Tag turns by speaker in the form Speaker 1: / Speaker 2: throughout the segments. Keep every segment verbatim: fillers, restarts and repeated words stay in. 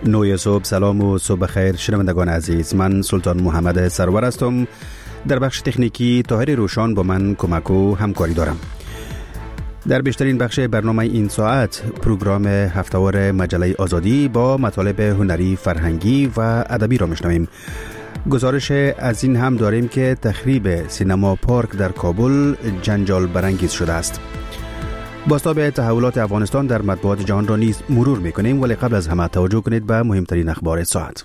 Speaker 1: نوی صبح، سلام و صبح خیر شنوندگان عزیز. من سلطان محمد سرور هستم. در بخش تکنیکی طاهر روشان با من کمک و همکاری دارم. در بیشترین بخش برنامه این ساعت پروگرام هفته‌وار مجله آزادی با مطالب هنری، فرهنگی و ادبی را میشنویم. گزارش از این هم داریم که تخریب سینما پارک در کابل جنجال برانگیز شده است. بازتاب تحولات افغانستان در مطبوعات جهان را نیز مرور میکنیم، ولی قبل از همه توجه کنید به مهمترین اخبار ساعت.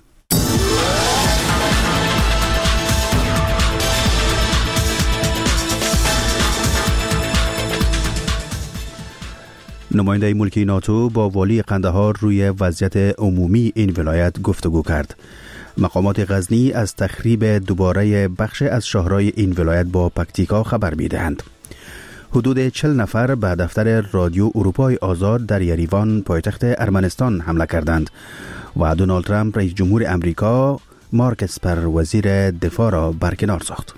Speaker 1: نماینده ملکی ناتو با والی قندهار روی وضعیت عمومی این ولایت گفتگو کرد. مقامات غزنی از تخریب دوباره بخش از شهرهای این ولایت با پکتیکا خبر میدهند. حدود چهل نفر به دفتر رادیو اروپای آزاد در یریوان پایتخت ارمنستان حمله کردند و دونالد ترامپ رئیس جمهور امریکا مارک اسپر وزیر دفاع را برکنار ساخت.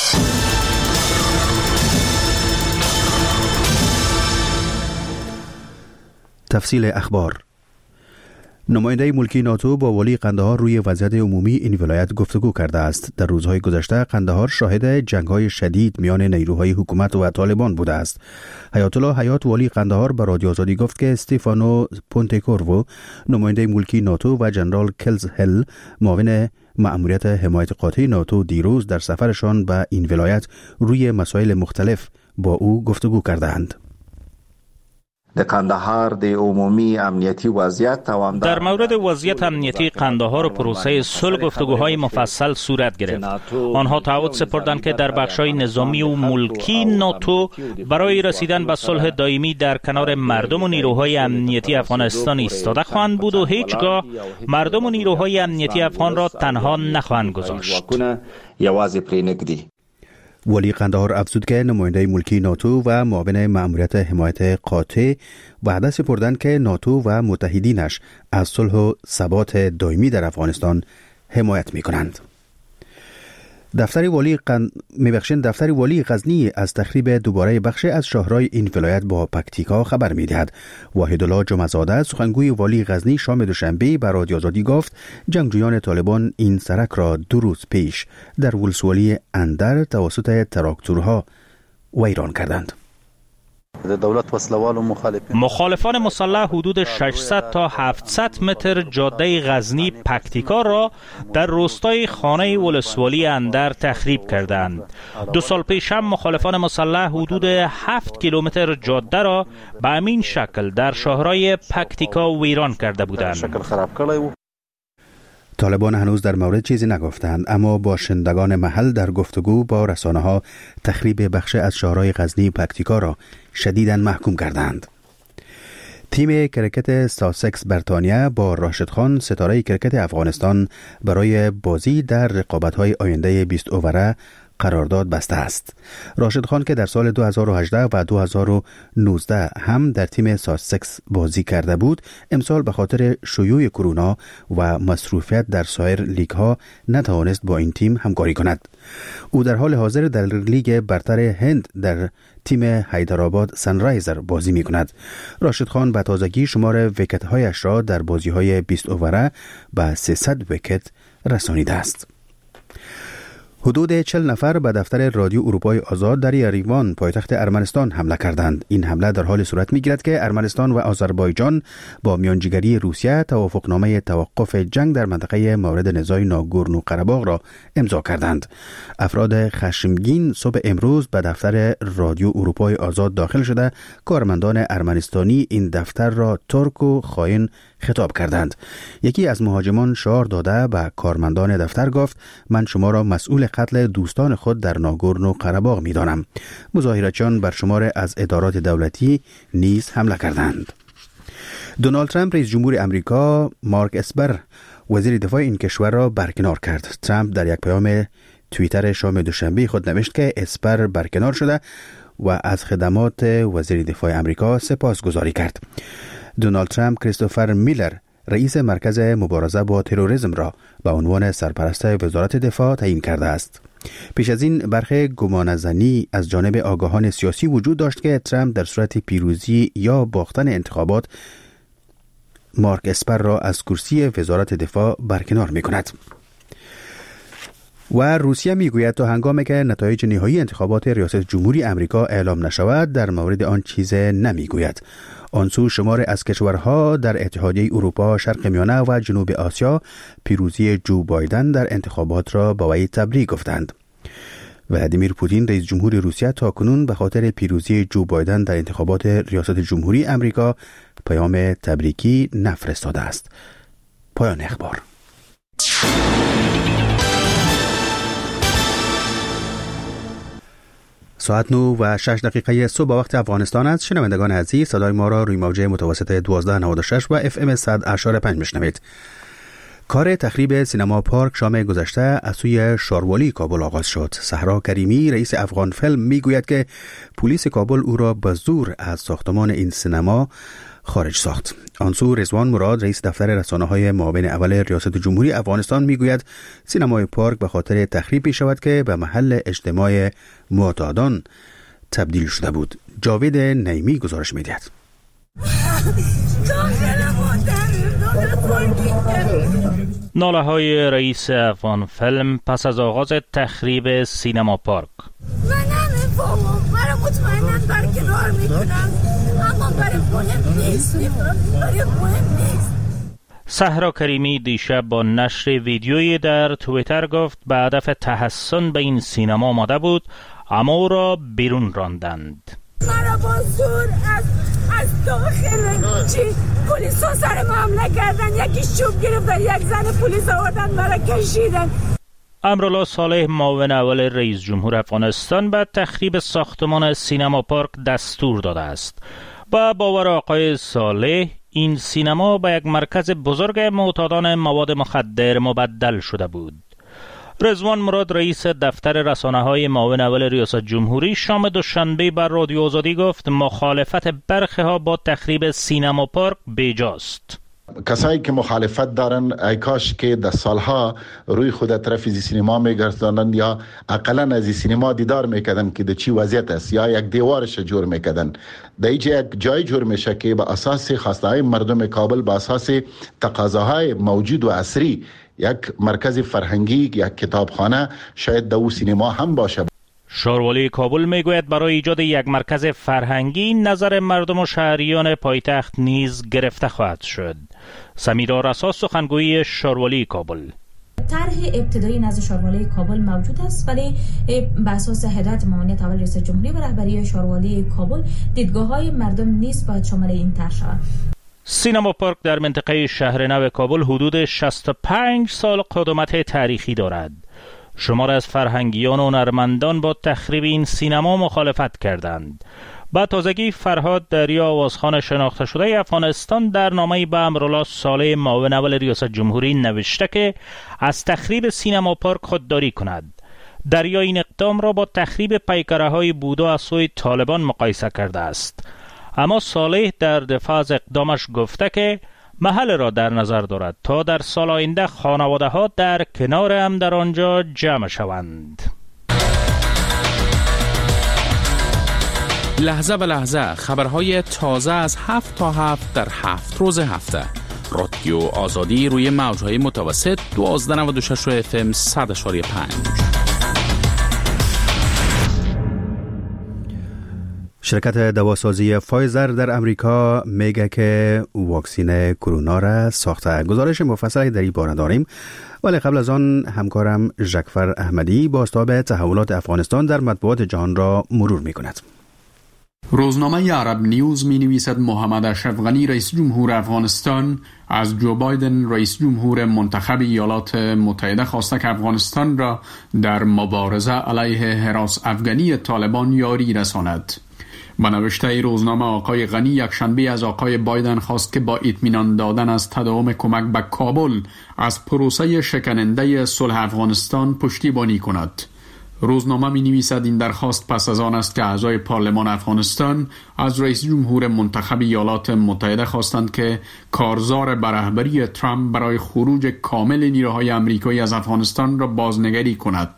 Speaker 1: تفصیل اخبار. نماینده ملکی ناتو با والی قندهار روی وضعیت عمومی این ولایت گفتگو کرده است. در روزهای گذشته قندهار شاهد جنگ‌های شدید میان نیروهای حکومت و طالبان بوده است. حیات الله حیات والی قندهار به رادیو آزادی گفت که استیفانو پونتکورو نماینده ملکی ناتو و جنرال کلز هل معاون مأموریت حمایت قاطع ناتو دیروز در سفرشان به این ولایت روی مسائل مختلف با او گفتگو کردند.
Speaker 2: د کندهار د عمومی امنیتی وضعیت
Speaker 3: در مورد وضعیت امنیتی قندهار و پروسه صلح گفتگوهای مفصل صورت گرفت. آنها تعهد سپردند که در بخش‌های نظامی و ملکی ناتو برای رسیدن به صلح دائمی در کنار مردم و نیروهای امنیتی افغانستان ایستاده خواهند بود و هیچگاه مردم و نیروهای امنیتی افغان را تنها نخواهند گذاشت.
Speaker 2: یوازې پرې نږدي.
Speaker 1: ولی قندهار افزود که نماینده ملکی ناتو و معاون مأموریت حمایت قاطع وعده سپردند که ناتو و متحدینش از صلح و ثبات دائمی در افغانستان حمایت می‌کنند. دفتر والی قن... میبخشین دفتر والی غزنی از تخریب دوباره بخش از شهرهای این ولایت با پکتیکا خبر میدهد. وحیدالله جمعه‌زاده سخنگوی والی غزنی شام دوشنبه به رادیو آزادی گفت جنگجویان طالبان این سرک را دو روز پیش در ولسوالی اندر توسط تراکتورها ویران کردند.
Speaker 2: دولت وسلوال و مخالفین
Speaker 3: مخالفان مسلح حدود ششصد تا هفتصد متر جاده غزنی پکتیکا را در روستای خانه ولسوالی اندر تخریب کردند. دو سال پیش هم مخالفان مسلح حدود هفت کیلومتر جاده را به همین شکل در شهرهای پکتیکا ویران کرده بودند.
Speaker 2: شکل خراب کردند.
Speaker 1: طالبان هنوز در مورد چیزی نگفتند، اما باشندگان محل در گفتگو با رسانه‌ها تخریب بخش از شهرهای غزنی پکتیکا را شدیداً محکوم کردند. تیم کرکت ساسکس بریتانیا با راشد خان ستاره کرکت افغانستان برای بازی در رقابت‌های آینده بیست اووره قرارداد بسته است. راشد خان که در سال دو هزار و هجده و دو هزار و نوزده هم در تیم ساسکس بازی کرده بود، امسال به خاطر شیوع کرونا و مصروفیت در سایر لیگ ها نتوانست با این تیم همکاری کند. او در حال حاضر در لیگ برتر هند در تیم حیدرآباد سنرایزر بازی می کند. راشد خان به تازگی شمار ویکت هایش را در بازی های بیست اووره به سیصد ویکت رسانیده است. حدود چهل نفر به دفتر رادیو اروپای آزاد در یریوان پایتخت ارمنستان حمله کردند. این حمله در حال صورت می‌گیرد که ارمنستان و آذربایجان با میانجیگری روسیه توافقنامه توقف جنگ در منطقه مورد نزاع ناگورنو قره‌باغ را امضا کردند. افراد خشمگین صبح امروز به دفتر رادیو اروپای آزاد داخل شده کارمندان ارمنستانی این دفتر را ترک و خائن خطاب کردند. یکی از مهاجمان شعار داده به کارمندان دفتر گفت من شما را مسئول قتل دوستان خود در ناگورنو قره‌باغ می‌دانم. مظاهراتچیان بر شمار از ادارات دولتی نیز حمله کردند. دونالد ترامپ رئیس جمهور امریکا مارک اسپر وزیر دفاع این کشور را برکنار کرد. ترامپ در یک پیام توییتر شام دوشنبه خود نوشت که اسپر برکنار شده و از خدمات وزیر دفاع امریکا سپاسگزاری کرد. دونالد ترامپ کریستوفر میلر رئیس مرکز مبارزه با تروریسم را به عنوان سرپرست وزارت دفاع تعیین کرده است. پیش از این برخی گمانه‌زنی از جانب آگاهان سیاسی وجود داشت که ترامپ در صورت پیروزی یا باختن انتخابات مارک اسپر را از کرسی وزارت دفاع برکنار می کند. و روسیه میگوید تا هنگامی که نتایج نهایی انتخابات ریاست جمهوری امریکا اعلام نشود در مورد آن چیز نمیگوید. آن سو شمار از کشورها در اتحادیه اروپا، شرق میانه و جنوب آسیا پیروزی جو بایدن در انتخابات را با وی تبریک گفتند. ولادیمیر پوتین رئیس جمهور روسیه تاکنون به خاطر پیروزی جو بایدن در انتخابات ریاست جمهوری امریکا پیام تبریکی نفرستاده است. پایان اخبار. ساعت نو و شش دقیقه صبح وقت افغانستان است. شنوندگان عزیز، صدای ما را روی موجه متوسط دوازده و نود و شش و اف ام صد و پنج میشنوید. کار تخریب سینما پارک شام گذشته از سوی شاروالی کابل آغاز شد. صحرا کریمی رئیس افغان فیلم میگوید که پلیس کابل او را به زور از ساختمان این سینما خارج ساخت. آنسو رضوان مراد رئیس دفتر رسانه‌های معاون اول ریاست جمهوری افغانستان میگوید سینمای پارک به خاطر تخریب می شود که به محل اجتماع معتادان تبدیل شده بود. جاوید نیمی گزارش می‌دهد.
Speaker 3: ناله های رئیس افغان فیلم پس از آغاز تخریب سینما پارک.
Speaker 4: من نمیفهمم، برای مطمئناً برکنار میکنم، اما برای مهم نیست، برای مهم نیست.
Speaker 3: صحرا کریمی دیشب با نشر ویدیویی در توییتر گفت به هدف تحسن به این سینما آمده بود اما او را بیرون راندند.
Speaker 4: مرا با زور از از داخل چی پلیس ها سر حمله کردن، یکی چوب گرفتن، یک زن پلیس آوردن مرا کشیدن.
Speaker 3: امرالله صالح معاون اول رئیس جمهور افغانستان به تخریب ساختمان سینما پارک دستور داده است. با باور آقای صالح این سینما به یک مرکز بزرگ معتادان مواد مخدر مبدل شده بود. رضوان مراد رئیس دفتر رسانه‌های معاون اول ریاست جمهوری شام دوشنبه بر رادیو آزادی گفت مخالفت برخی ها با تخریب سینما پارک بیجاست.
Speaker 5: کسایی که مخالفت دارن ای کاش که در سالها روی خود طرف زی سینما میگرداندن یا اقلا از سینما دیدار میکردن که در چی وضعیت است یا یک دیوارش جور میکردن. در اینجا یک جای جور میشه که با اساس خواستهای مردم کابل، با اساس تقاضاهای موجود و عصری یک مرکز فرهنگی، یک کتابخانه شاید در سینما هم باشه.
Speaker 3: شاروالی کابل میگوید برای ایجاد یک مرکز فرهنگی نظر مردم و شهریان پایتخت نیز گرفته خواهد شد. سمیرا رسا سخنگوی شاروالی کابل:
Speaker 6: طرح ابتدایی نزد شاروالی کابل موجود است، ولی به اساس هدایت معاونیت اول رئیس جمهوری و رهبری شاروالی کابل دیدگاه‌های مردم نیز باید شامل این طرح شود.
Speaker 3: سینما پارک در منطقه شهرنو کابل حدود شصت و پنج سال قدمت تاریخی دارد. شمار از فرهنگیان و هنرمندان با تخریب این سینما مخالفت کردند. با تازگی فرهاد دریا آوازخوان شناخته شده افغانستان در نامه‌ای به امرالله صالح معاون اول ریاست جمهوری نوشته که از تخریب سینما پارک خودداری کند. دریا این اقدام را با تخریب پیکره‌های بودا از سوی طالبان مقایسه کرده است. اما صالح در دفاع از اقدامش گفته که محل را در نظر دارد تا در سال آینده خانواده ها در کنار هم در آنجا جمع شوند.
Speaker 7: لحظه به لحظه خبرهای تازه از هفت تا هفت در هفت روز هفته. رادیو آزادی روی موجهای متوسط دوازده و نود و شش اف ام صد و پنج.
Speaker 1: شرکت دواسازی فایزر در امریکا میگه که واکسین کرونا را ساخته. گزارش مفصلی در این باره داریم، ولی قبل از آن همکارم ژکفر احمدی بازتاب تحولات افغانستان در مطبوعات جهان را مرور می کند.
Speaker 8: روزنامه عرب نیوز می نویسد محمد اشرف غنی رئیس جمهور افغانستان از جو بایدن رئیس جمهور منتخب ایالات متحده خواسته که افغانستان را در مبارزه علیه هراس افغانی طالبان یاری رساند. با نوشته روزنامه آقای غنی یک شنبه از آقای بایدن خواست که با اطمینان دادن از تداوم کمک به کابل از پروسه شکننده صلح افغانستان پشتیبانی کند. روزنامه می نویسد این درخواست پس از آن است که اعضای پارلمان افغانستان از رئیس جمهور منتخب ایالات متحده خواستند که کارزار به رهبری ترامپ برای خروج کامل نیروهای آمریکایی از افغانستان را بازنگری کند.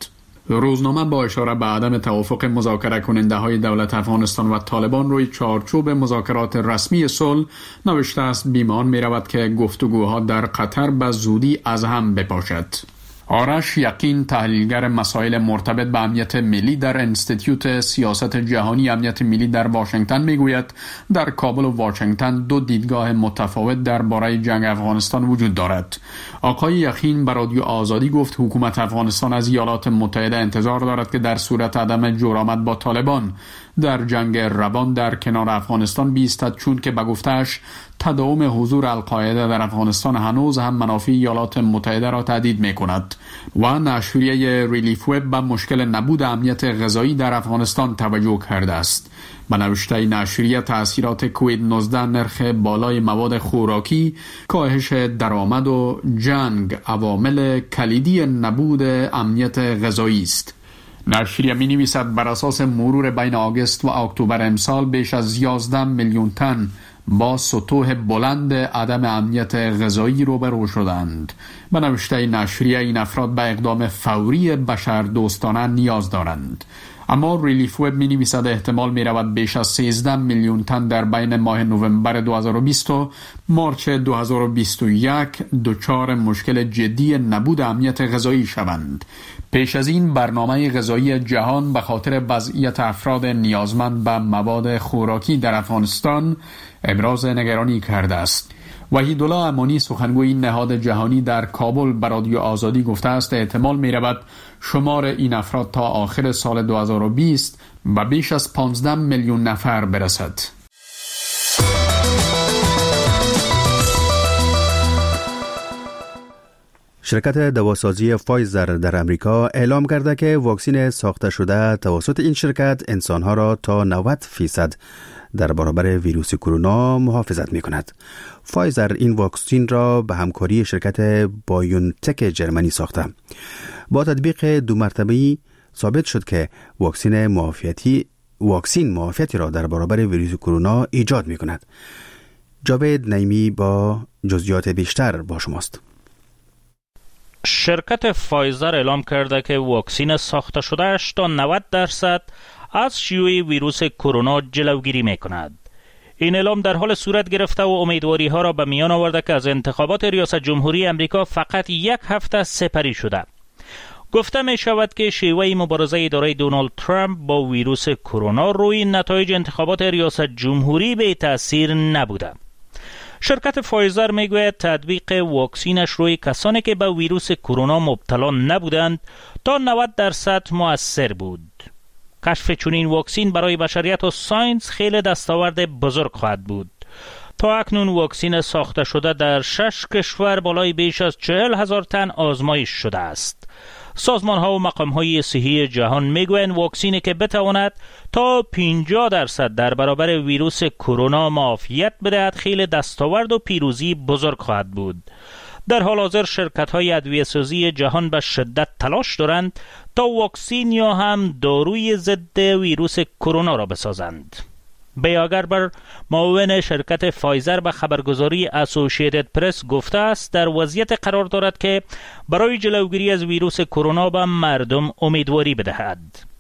Speaker 8: روزنامه با اشاره به عدم توافق مذاکره کننده های دولت افغانستان و طالبان روی چارچوب مذاکرات رسمی صلح نوشته است بیمان می رود که گفتگوها در قطر به زودی از هم بپاشد. آرش یقین، تحلیلگر مسائل مرتبط به امنیت ملی در انستیتیوت سیاست جهانی امنیت ملی در واشنگتن میگوید در کابل و واشنگتن دو دیدگاه متفاوت درباره جنگ افغانستان وجود دارد. آقای یقین به رادیو آزادی گفت حکومت افغانستان از ایالات متحده انتظار دارد که در صورت عدم جرأت با طالبان در جنگ روان در کنار افغانستان بیستد، چون که به گفته‌اش تداوم حضور القاعده در افغانستان هنوز هم منافع ایالات متحده را تهدید می‌کند. و نشریه ریلیف وب به مشکل نبود امنیت غذایی در افغانستان توجه کرده است. به نوشته نشریه تأثیرات کووید نوزده، نرخ بالای مواد خوراکی، کاهش درآمد و جنگ عوامل کلیدی نبود امنیت غذایی است. نشریه می نویسد بر اساس مرور بین آگوست و اکتبر امسال بیش از یازده میلیون تن با سطوح بلند عدم امنیت غذایی روبرو شدند. به نوشته نشریه این افراد به اقدام فوری بشردوستانه نیاز دارند. اما ریلیف وب می نویسد احتمال می رود بیش از سیزده میلیون تن در بین ماه نوامبر دو هزار و بیست و مارچ دو هزار و بیست و یک دچار مشکل جدی نبود امنیت غذایی شوند. پیش از این برنامه غذایی جهان به خاطر وضعیت افراد نیازمند به مواد خوراکی در افغانستان ابراز نگرانی کرده است. وحیدالله امانی، سخنگوی نهاد جهانی در کابل، به رادیو آزادی گفته است احتمال می رود شمار این افراد تا آخر سال دو هزار و بیست به بیش از پانزده میلیون نفر برسد.
Speaker 1: شرکت دواسازی فایزر در امریکا اعلام کرده که واکسن ساخته شده توسط این شرکت انسانها را تا نود فیصد در برابر ویروس کرونا محافظت می کند. فایزر این واکسن را به همکاری شرکت بایونتک جرمنی ساخته. با تطبیق دو مرتبه‌ای ثابت شد که واکسن معافیتی واکسن معافیتی را در برابر ویروس کرونا ایجاد می کند. جاوید نعیمی با جزئیات بیشتر با شماست.
Speaker 3: شرکت فایزر اعلام کرده که واکسن ساخته شدهش تا نود درصد از شیوع ویروس کرونا جلوگیری می کند. این اعلام در حال صورت گرفته و امیدواری ها را به میان آورده که از انتخابات ریاست جمهوری امریکا فقط یک هفته سپری شده. گفته می شود که شیوه مبارزه اداره دونالد ترامپ با ویروس کرونا روی نتایج انتخابات ریاست جمهوری به تأثیر نبوده. شرکت فایزر میگوید تطبیق واکسینش روی کسانی که به ویروس کرونا مبتلا نبودند تا نود درصد مؤثر بود. کشف چنین واکسن برای بشریت و ساینس خیلی دستاورد بزرگ خواهد بود. تا اکنون واکسن ساخته شده در شش کشور بالای بیش از چهل هزار تن آزمایش شده است. سازمان ها و مقام های صحی جهان میگویند واکسنی که بتواند تا پنجاه درصد در برابر ویروس کرونا معافیت بدهد خیلی دستاورد و پیروزی بزرگ خواهد بود. در حال حاضر شرکت های ادویه‌سازی جهان به شدت تلاش دارند تا واکسن یا هم داروی ضد ویروس کرونا را بسازند. بیاگربر، معاون شرکت فایزر به خبرگزاری اسوسییتد پرس گفته است در وضعیت قرار دارد که برای جلوگیری از ویروس کرونا به مردم امیدواری بدهد.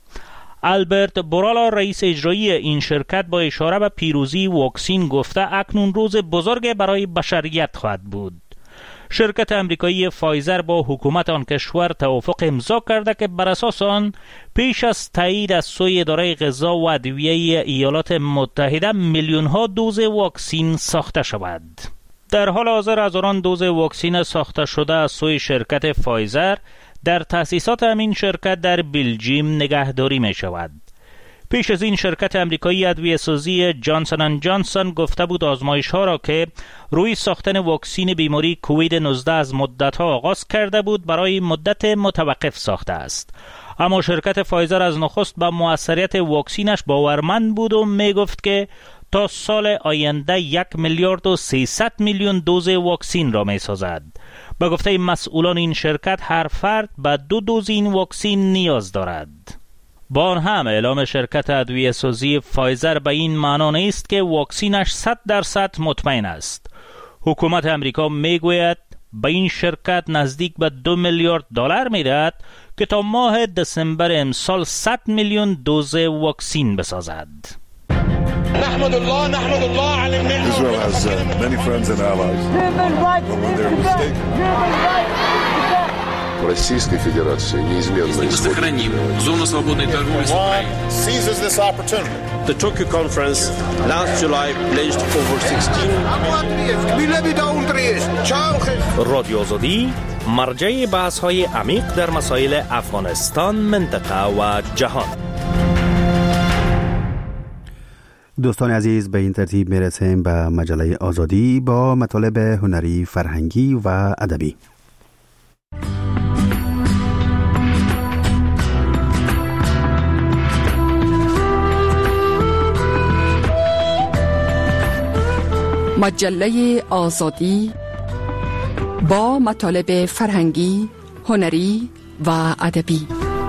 Speaker 3: آلبرت بورالا، رئیس اجرایی این شرکت، با اشاره به پیروزی واکسن گفته اکنون روز بزرگ برای بشریت خواهد بود. شرکت امریکایی فایزر با حکومت آن کشور توافق امضا کرده که بر اساس آن پیش از تایید از سوی اداره غذا و ادویه ایالات متحده میلیون ها دوز واکسن ساخته شود. در حال حاضر هزاران دوز واکسن ساخته شده از سوی شرکت فایزر در تأسیسات همین شرکت در بلژیم نگهداری می شود. پیش از این شرکت امریکایی ادویه‌سازی جانسون اند جانسون گفته بود آزمایش ها را که روی ساختن واکسن بیماری کووید نوزده از مدت ها آغاز کرده بود برای مدت متوقف ساخته است. اما شرکت فایزر از نخست به موثریت واکسنش باورمند بود و می گفت که تا سال آینده یک میلیارد و سیصد میلیون دوز واکسن را می سازد. به گفته مسئولان این شرکت هر فرد به دو دوز این واکسن نیاز دارد. با آن هم اعلام شرکت ادویه‌سازی فایزر به این معنا نیست که واکسنش صد درصد مطمئن است. حکومت امریکا میگوید به این شرکت نزدیک به دو میلیارد دلار میدهد که تا ماه دسامبر امسال صد میلیون دوز واکسین بسازد.
Speaker 9: نحمد الله نحمد الله على النعمة.
Speaker 10: Israel has uh, many friends and allies. When they're mistaken. Российской Федерации неизменно
Speaker 11: сохраним зону свободной торговли с Украиной.
Speaker 9: Seizes this opportunity.
Speaker 12: The Tokyo conference last July pledged over sixteen.
Speaker 13: رادیو آزادی مرجع بحث‌های عمیق در مسائل افغانستان، منطقه و جهان.
Speaker 1: دوستان عزیز، به این ترتیب میرسیم به مجله آزادی با مطالب هنری، فرهنگی و ادبی.
Speaker 14: مجله آزادی با مطالب فرهنگی، هنری و ادبی.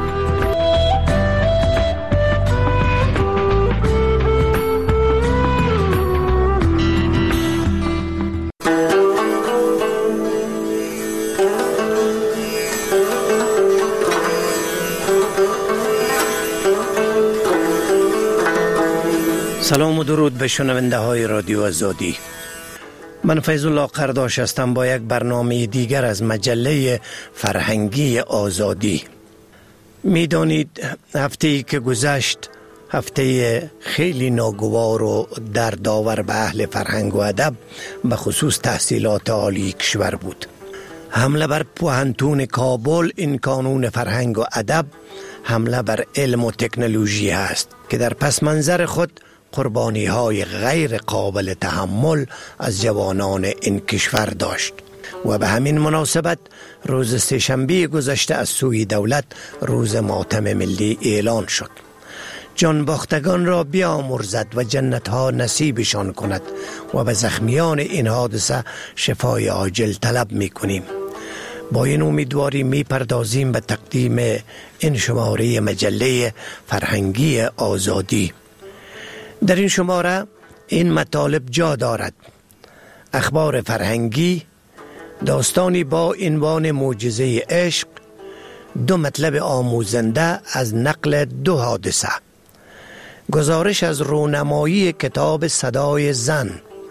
Speaker 15: سلام و درود به شنونده های رادیو آزادی. من فیض الله قرداش هستم با یک برنامه دیگر از مجله فرهنگی آزادی. میدانید هفته‌ای که گذشت هفته خیلی ناگوار و دردآور به اهل فرهنگ و ادب، به خصوص تحصیلات عالی کشور بود. حمله بر پوهنتون کابل این کانون فرهنگ و ادب حمله بر علم و تکنولوژی است که در پس منظر خود قربانی های غیر قابل تحمل از جوانان این کشور داشت و به همین مناسبت روز سه‌شنبه گذشته از سوی دولت روز ماتم ملی اعلان شد. جان باختگان را بیامرزد و جنت ها نصیبشان کند و به زخمیان این حادثه شفای عاجل طلب می کنیم. با این امیدواری می پردازیم به تقدیم این شماره مجله فرهنگی آزادی. در این شماره این مطالب جا دارد: اخبار فرهنگی، داستانی با عنوان معجزه عشق، دو مطلب آموزنده از نقل دو حادثه، گزارش از رونمایی کتاب صدای زن،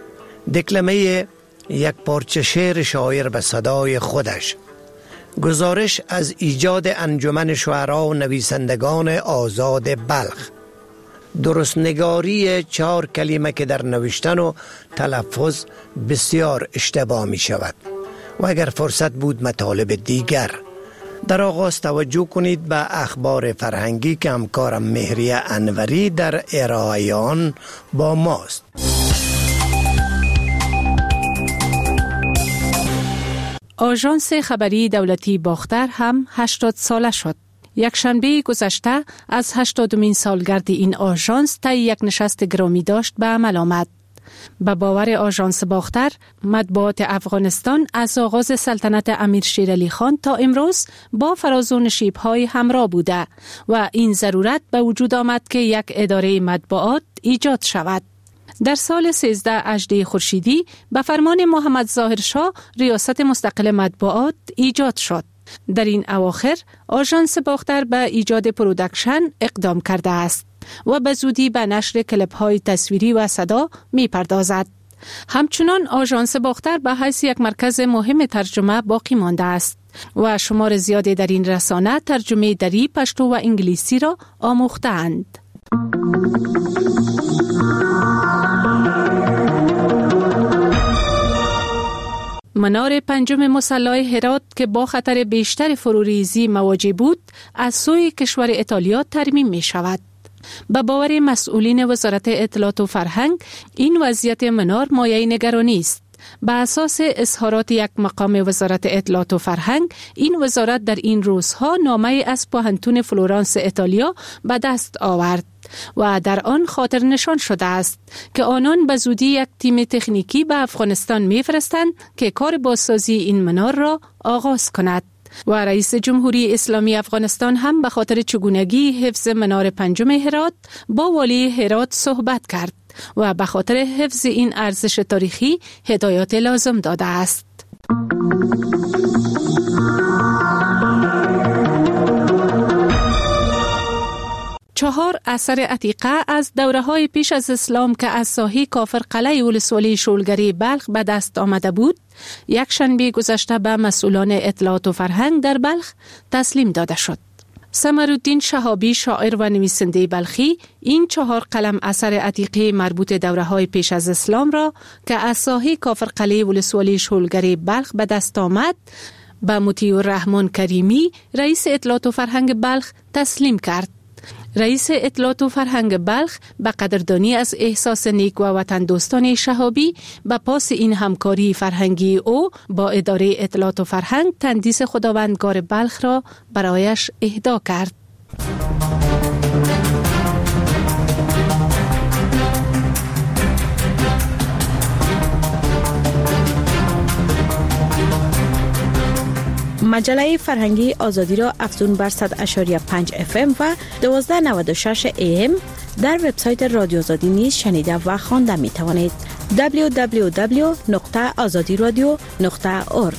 Speaker 15: دکلمه یک پارچه شعر شاعر به صدای خودش، گزارش از ایجاد انجمن شعرا و نویسندگان آزاد بلخ، درست نگاری چهار کلمه که در نوشتن و تلفظ بسیار اشتباه می شود و اگر فرصت بود مطالب دیگر. در آغاز توجه کنید به اخبار فرهنگی که همکارم مهریه انوری در ارائه آن با ماست.
Speaker 16: آژانس خبری دولتی باختر هم هشتاد ساله شد. یک شنبه گذشته از هشتادمین سالگرد این آژانس طی یک نشست گرامی داشت به عمل آمد. به باور آژانس باختر، مطبوعات افغانستان از آغاز سلطنت امیر شیر علی خان تا امروز با فراز و نشیب‌های همراه بوده و این ضرورت به وجود آمد که یک اداره مطبوعات ایجاد شود. در سال سیزده اژده خورشیدی به فرمان محمد ظاهر شاه ریاست مستقل مطبوعات ایجاد شد. در این اواخر آژانس باختر به ایجاد پرودکشن اقدام کرده است و به زودی به نشر کلیپ‌های تصویری و صدا می پردازد. همچنان آژانس باختر به حیث یک مرکز مهم ترجمه باقی مانده است و شمار زیادی در این رسانه ترجمه دری، پشتو و انگلیسی را آموخته‌اند. منار پنجم مسلح هرات که با خطر بیشتر فروریزی مواجه بود، از سوی کشور ایتالیا ترمیم می شود. به باور مسئولین وزارت اطلاعات و فرهنگ، این وضعیت منار مایه نگرانی است. به اساس اظهارات یک مقام وزارت اطلاعات و فرهنگ، این وزارت در این روزها نامه از پوهنتون فلورانس ایتالیا به دست آورد و در آن خاطر نشان شده است که آنان به زودی یک تیم تکنیکی به افغانستان می‌فرستند که کار بازسازی این منار را آغاز کند. و رئیس جمهوری اسلامی افغانستان هم به خاطر چگونگی حفظ منار پنجم هرات با والی هرات صحبت کرد و به خاطر حفظ این ارزش تاریخی هدایات لازم داده است. چهار اثر عتیقه از دوره های پیش از اسلام که از ساحه کافر قلعه ولسوالی شولگری بلخ به دست آمده بود، یک شنبه گذشته به مسئولان اطلاعات و فرهنگ در بلخ تسلیم داده شد. سمرالدین شهابی، شاعر و نویسنده بلخی، این چهار قلم اثر عتیقه مربوط دوره های پیش از اسلام را که از ساحه کافر قلعه ولسوالی شولگری بلخ به دست آمد به مطیع الرحمن کریمی، رئیس اطلاعات و فرهنگ بلخ تسلیم کرد. رئیس اطلاعات و فرهنگ بلخ به قدردانی از احساس نیک و وطن دوستان شهابی به پاس این همکاری فرهنگی او با اداره اطلاعات و فرهنگ تندیس خداوندگار بلخ را برایش اهدا کرد.
Speaker 17: مجله فرهنگی آزادی را افزون بر صد اشاری پنج اف ام و دوازده نود و شش ای ام در وبسایت رادیو آزادی نیز شنیده و خوانده می توانید. دبلیو دبلیو دبلیو نقطه آزادی رادیو نقطه اورگ.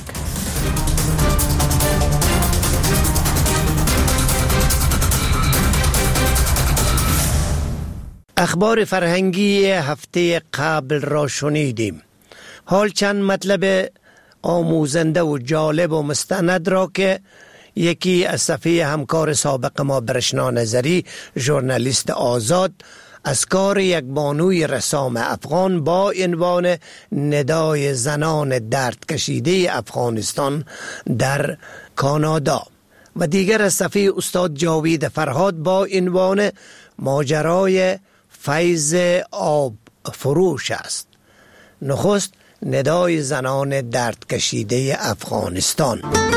Speaker 15: اخبار فرهنگی هفته قبل را شنیدیم. حال چند مطلب آموزنده و جالب و مستند را که یکی از صفحه همکار سابق ما برشنا نظری، ژورنالیست آزاد، از کار یک بانوی رسام افغان با عنوان ندای زنان درد کشیده افغانستان در کانادا و دیگر از صفحه استاد جاوید فرهاد با عنوان ماجرای فیض آب فروش است. نخست ندای زنان درد کشیده افغانستان.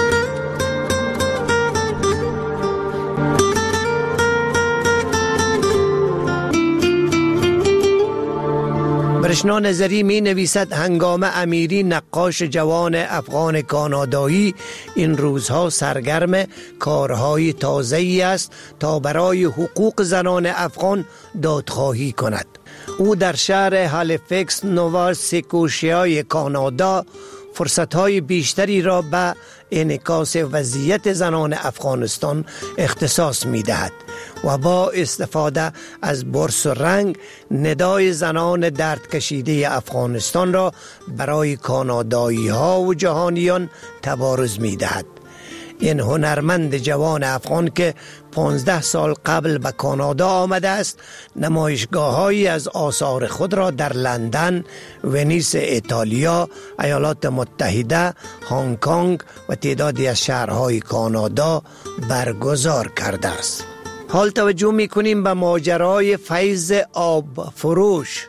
Speaker 15: برشنا نظری می نویسد هنگام امیری، نقاش جوان افغان کانادایی، این روزها سرگرم کارهای تازه‌ای است تا برای حقوق زنان افغان دادخواهی کند. او در شهر هالیفکس، نووا سکوشیای کانادا فرصتهای بیشتری را به انعکاس وضعیت زنان افغانستان اختصاص می دهد و با استفاده از برس و رنگ ندای زنان درد کشیده افغانستان را برای کانادایی ها و جهانیان تبارز می دهد. این هنرمند جوان افغان که پانزده سال قبل به کانادا آمده است، نمایشگاه‌هایی از آثار خود را در لندن، ونیس ایتالیا، ایالات متحده، هنگ کنگ و تعدادی از شهرهای کانادا برگزار کرده است. حال توجه می‌کنیم به ماجرای فیض آب فروش.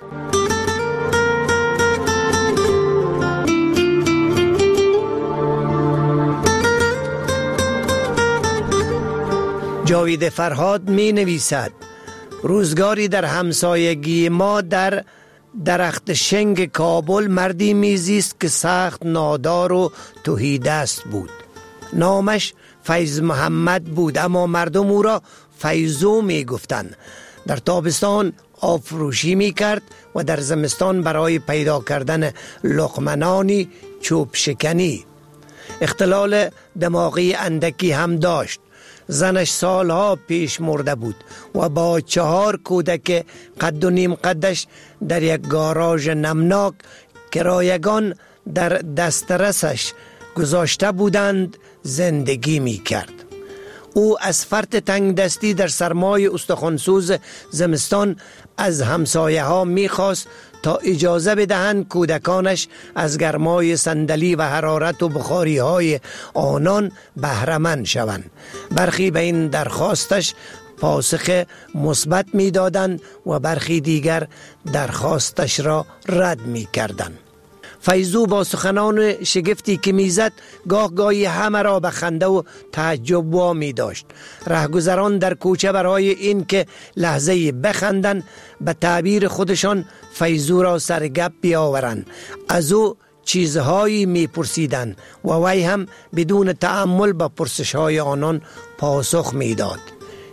Speaker 15: جاوید فرهاد می نویسد روزگاری در همسایگی ما در درخت شنگ کابل مردی میزیست که سخت نادار و تهیدست بود. نامش فیض محمد بود، اما مردم او را فیضو می گفتند. در تابستان آب فروشی می کرد و در زمستان برای پیدا کردن لقمنانی چوب شکنی. اختلال دماغی اندکی هم داشت. زنش سالها پیش مرده بود و با چهار کودک قد و نیم قدش در یک گاراژ نمناک کرایگان در دسترسش گذاشته بودند زندگی می کرد. او از فرط تنگ دستی در سرمای استخوانسوز زمستان از همسایه ها می خواست تا اجازه بدهند کودکانش از گرمای صندلی و حرارت و بخاری های آنان بهره‌مند شوند. برخی به این درخواستش پاسخ مثبت می دادند و برخی دیگر درخواستش را رد می کردند. فیضو با سخنان شگفتی که میزد گاه گاهی همه را به خنده و تعجب وامی داشت. رهگذران در کوچه برای این که لحظه‌ای بخندند به تعبیر خودشان فیضو را سرگپ بیاورند از او چیزهایی میپرسیدند و وی هم بدون تأمل به پرسش‌های آنان پاسخ میداد.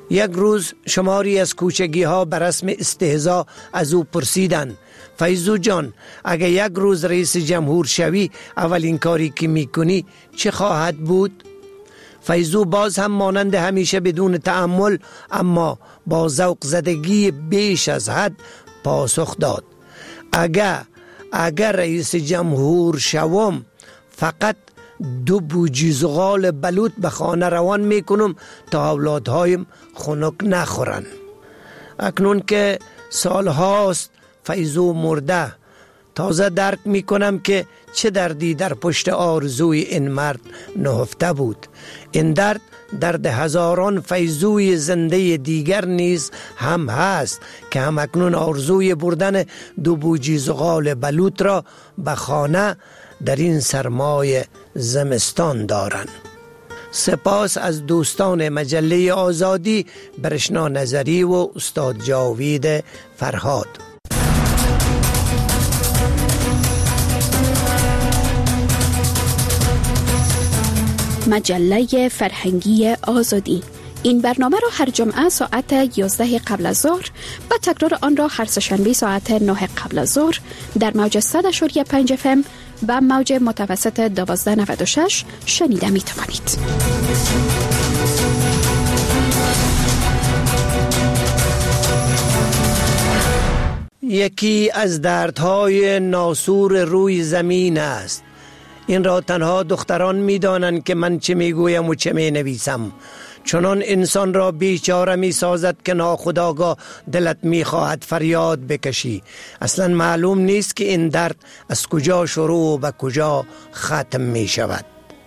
Speaker 15: یک روز شماری از کوچگی ها به رسم استهزا از او پرسیدند: فیضو جان، اگه یک روز رئیس جمهور شوی اولین کاری که میکنی چه خواهد بود؟ فیضو باز هم مانند همیشه بدون تأمل اما با ذوق زدگی بیش از حد پاسخ داد: اگر اگر رئیس جمهور شوم فقط دو بوجی زغال بلوط به خانه روان میکنم تا اولادهایم خنک نخورن. اکنون که سالهاست فیضو مرده، تازه درک میکنم که چه دردی در پشت آرزوی این مرد نهفته بود. این درد درد هزاران فیضوی زنده دیگر نیز هم هست که هم اکنون آرزوی بردن دو بوجی زغال بلوط را به خانه در این سرمای زمستان دارند. سپاس از دوستان مجله آزادی، برشنا نظری و استاد جاوید فرهاد.
Speaker 18: مجله فرهنگی آزادی. این برنامه را هر جمعه ساعت یازده قبل از ظهر و تکرار آن را هر سه‌شنبه ساعت نه قبل از ظهر در موج صد و پنج اف ام و موج متوسط دوازده نود و شش شنیده می توانید.
Speaker 15: یکی از دردهای ناسور روی زمین است. این را تنها دختران می دانند که من چه می گویم و چه می نویسم. چنان انسان را بیچاره می سازد که ناخودآگاه دلت می خواهد فریاد بکشی. اصلا معلوم نیست که این درد از کجا شروع و به کجا ختم می شود.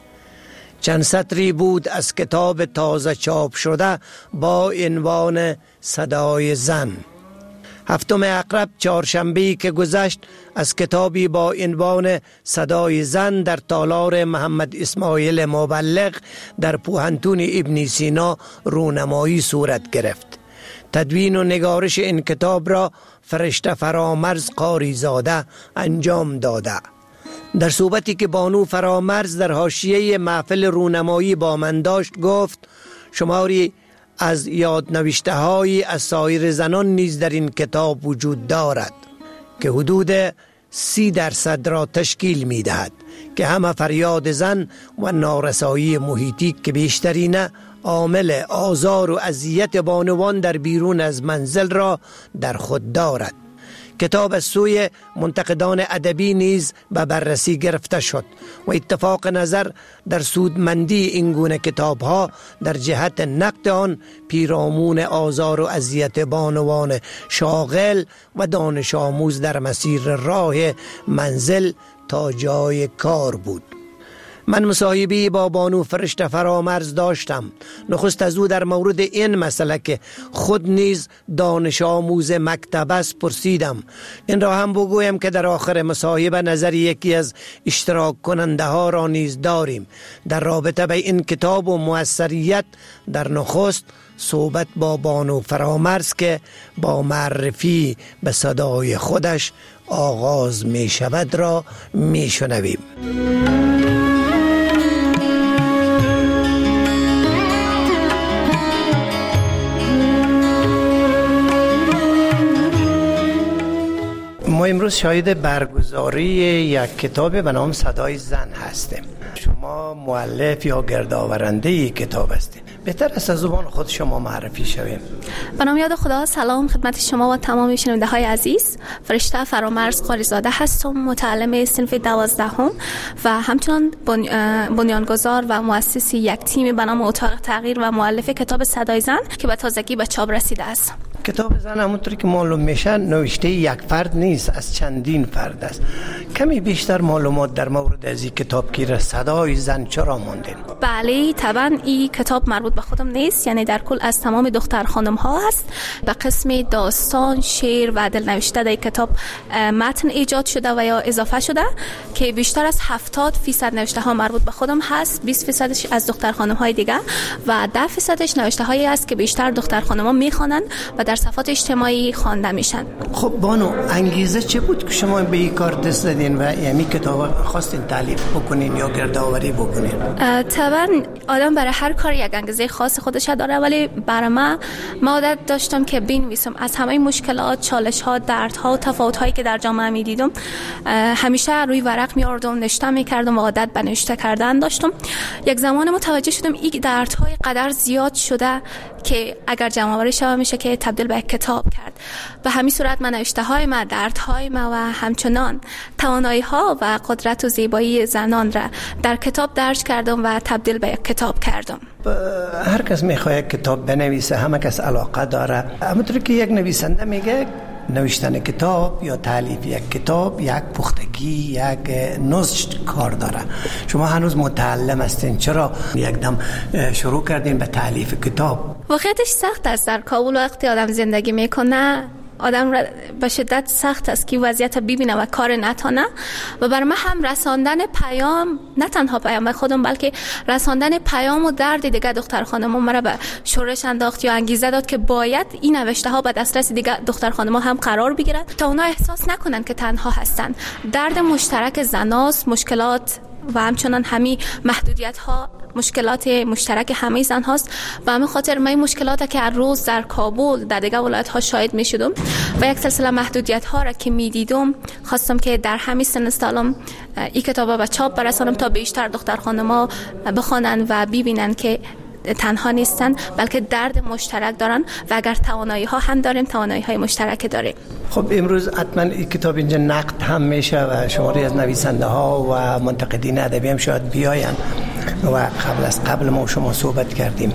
Speaker 15: چند سطری بود از کتاب تازه چاپ شده با عنوان صدای زن. هفتم عقرب چهارشنبه‌ای که گذشت از کتابی با عنوان صدای زن در تالار محمد اسماعیل مبلغ در پوهنتون ابن سینا رونمایی صورت گرفت. تدوین و نگارش این کتاب را فرشته فرامرز قاری زاده انجام داده. در صحبتی که بانو فرامرز در حاشیه محفل رونمایی با من داشت گفت: شماری از یادنوشته های از سایر زنان نیز در این کتاب وجود دارد که حدود سی درصد را تشکیل می دهد که همه فریاد زن و نارسایی محیطی که بیشترین عامل آزار و اذیت بانوان در بیرون از منزل را در خود دارد. کتاب از سوی منتقدان ادبی نیز به بررسی گرفته شد و اتفاق نظر در سودمندی این گونه کتاب ها در جهت نقد آن پیرامون آزار و اذیت بانوان شاغل و دانش آموز در مسیر راه منزل تا جای کار بود. من مصاحبه‌ای با بانو فرشته فرامرز داشتم. نخست از او در مورد این مسئله که خود نیز دانش آموز مکتب است پرسیدم. این را هم بگویم که در آخر مصاحبه نظر یکی از اشتراک کننده ها را نیز داریم در رابطه به این کتاب و موثریت. در نخست صحبت با بانو فرامرز که با معرفی به صدای خودش آغاز می شود را می شنویم. ما امروز شاهد برگزاری یک کتاب به نام صدای زن هستیم. شما مؤلف یا گردآورنده این کتاب هستید. بهتر است از زبان خود شما معرفی شویم.
Speaker 19: به نام یاد خدا، سلام خدمت شما و تمام شنونده های عزیز. فرشته فرامرز قاری زاده هستم، متعلم صنف دوازدهم و همچنان بنیانگذار و مؤسس یک تیم به نام اتاق تغییر و مؤلف کتاب صدای زن که به تازگی به چاپ رسیده است.
Speaker 15: کتاب زن همونطوری که معلوم میشه نوشته یک فرد نیست، از چندین فرد است. کمی بیشتر معلومات در مورد از این کتاب که صدای زن چرا موندین؟
Speaker 19: بله طبعا این کتاب مربوط به خودم نیست، یعنی در کل از تمام دختر خانم ها هست. به قسم داستان، شعر و دلنوشته در کتاب متن ایجاد شده و یا اضافه شده که بیشتر از هفتاد فیصد نوشته ها مربوط به خودم هست، بیست فیصدش از دختر خانم های دیگه و ده فیصدش نوشته هایی است که بیشتر دختر خانم ها میخوانند و در در صفحات اجتماعی خوانده میشن.
Speaker 15: خب بانو، انگیزه چه بود که شما به این کار دست زدین و یعنی کتاب خواستین تالیف بکنین یا گردآوری بکنین؟
Speaker 19: طبعا آدم برای هر کار یک انگیزه خاص خودش داره، ولی برای من ما عادت داشتم که بنویسم از همه مشکلات، چالش ها، درد ها و تفاوت هایی که در جامعه می دیدم همیشه روی ورق می آوردم، نوشته می کردم و عادت به نوشته کردن داشتم. یک زمان متوجه شدم این درد های قدر زیاد شده که اگر جمع آوری شود میشه که تبدیل به کتاب کرد. به همین صورت من نوشته های ما، درد های ما و همچنان توانایی ها و قدرت و زیبایی زنان را در کتاب درج کردم و تبدیل به یک کتاب کردم.
Speaker 15: هر کس میخواد کتاب بنویسه، همه کس علاقه داره. همونطور که یک نویسنده میگه نوشتن کتاب یا تالیف یک کتاب یک پختگی، یک نضج کار داره. شما هنوز متعلم هستین، چرا یک دم شروع کردین به تالیف کتاب؟
Speaker 19: واقعیتش سخت است. در کابل وقتی آدم زندگی میکنه آدم را به شدت سخت است که وضعیت ببینه و کار نتانه. و برای من هم رساندن پیام، نه تنها پیام به خودم بلکه رساندن پیام و درد دیگه دختر خانم‌ها مرا به شورش انداخت یا انگیزه داد که باید این نوشته ها به دسترس دیگه دختر خانم‌ها هم قرار بگیرد تا اونا احساس نکنن که تنها هستن. درد مشترک زناست، مشکلات و همچنان همین محدودیت ها مشکلات مشترک همه زن هاست و همین خاطر من مشکلات که هر روز در کابل در دیگه ولایت ها شاهد می شدم و یک سلسله محدودیت ها را که می دیدم خواستم که در همین سن سالم این کتابا به چاپ برسانم تا بیشتر دختر خانم‌ها بخوانن و ببینن که تنها نیستن بلکه درد مشترک دارن و اگر توانایی ها هم داریم، توانایی های مشترک داریم.
Speaker 15: خب امروز حتما این کتاب اینجا نقد هم میشه و شماری از نویسنده ها و منتقدین ادبی هم شاید بیاین و قبل از قبل ما شما صحبت کردیم.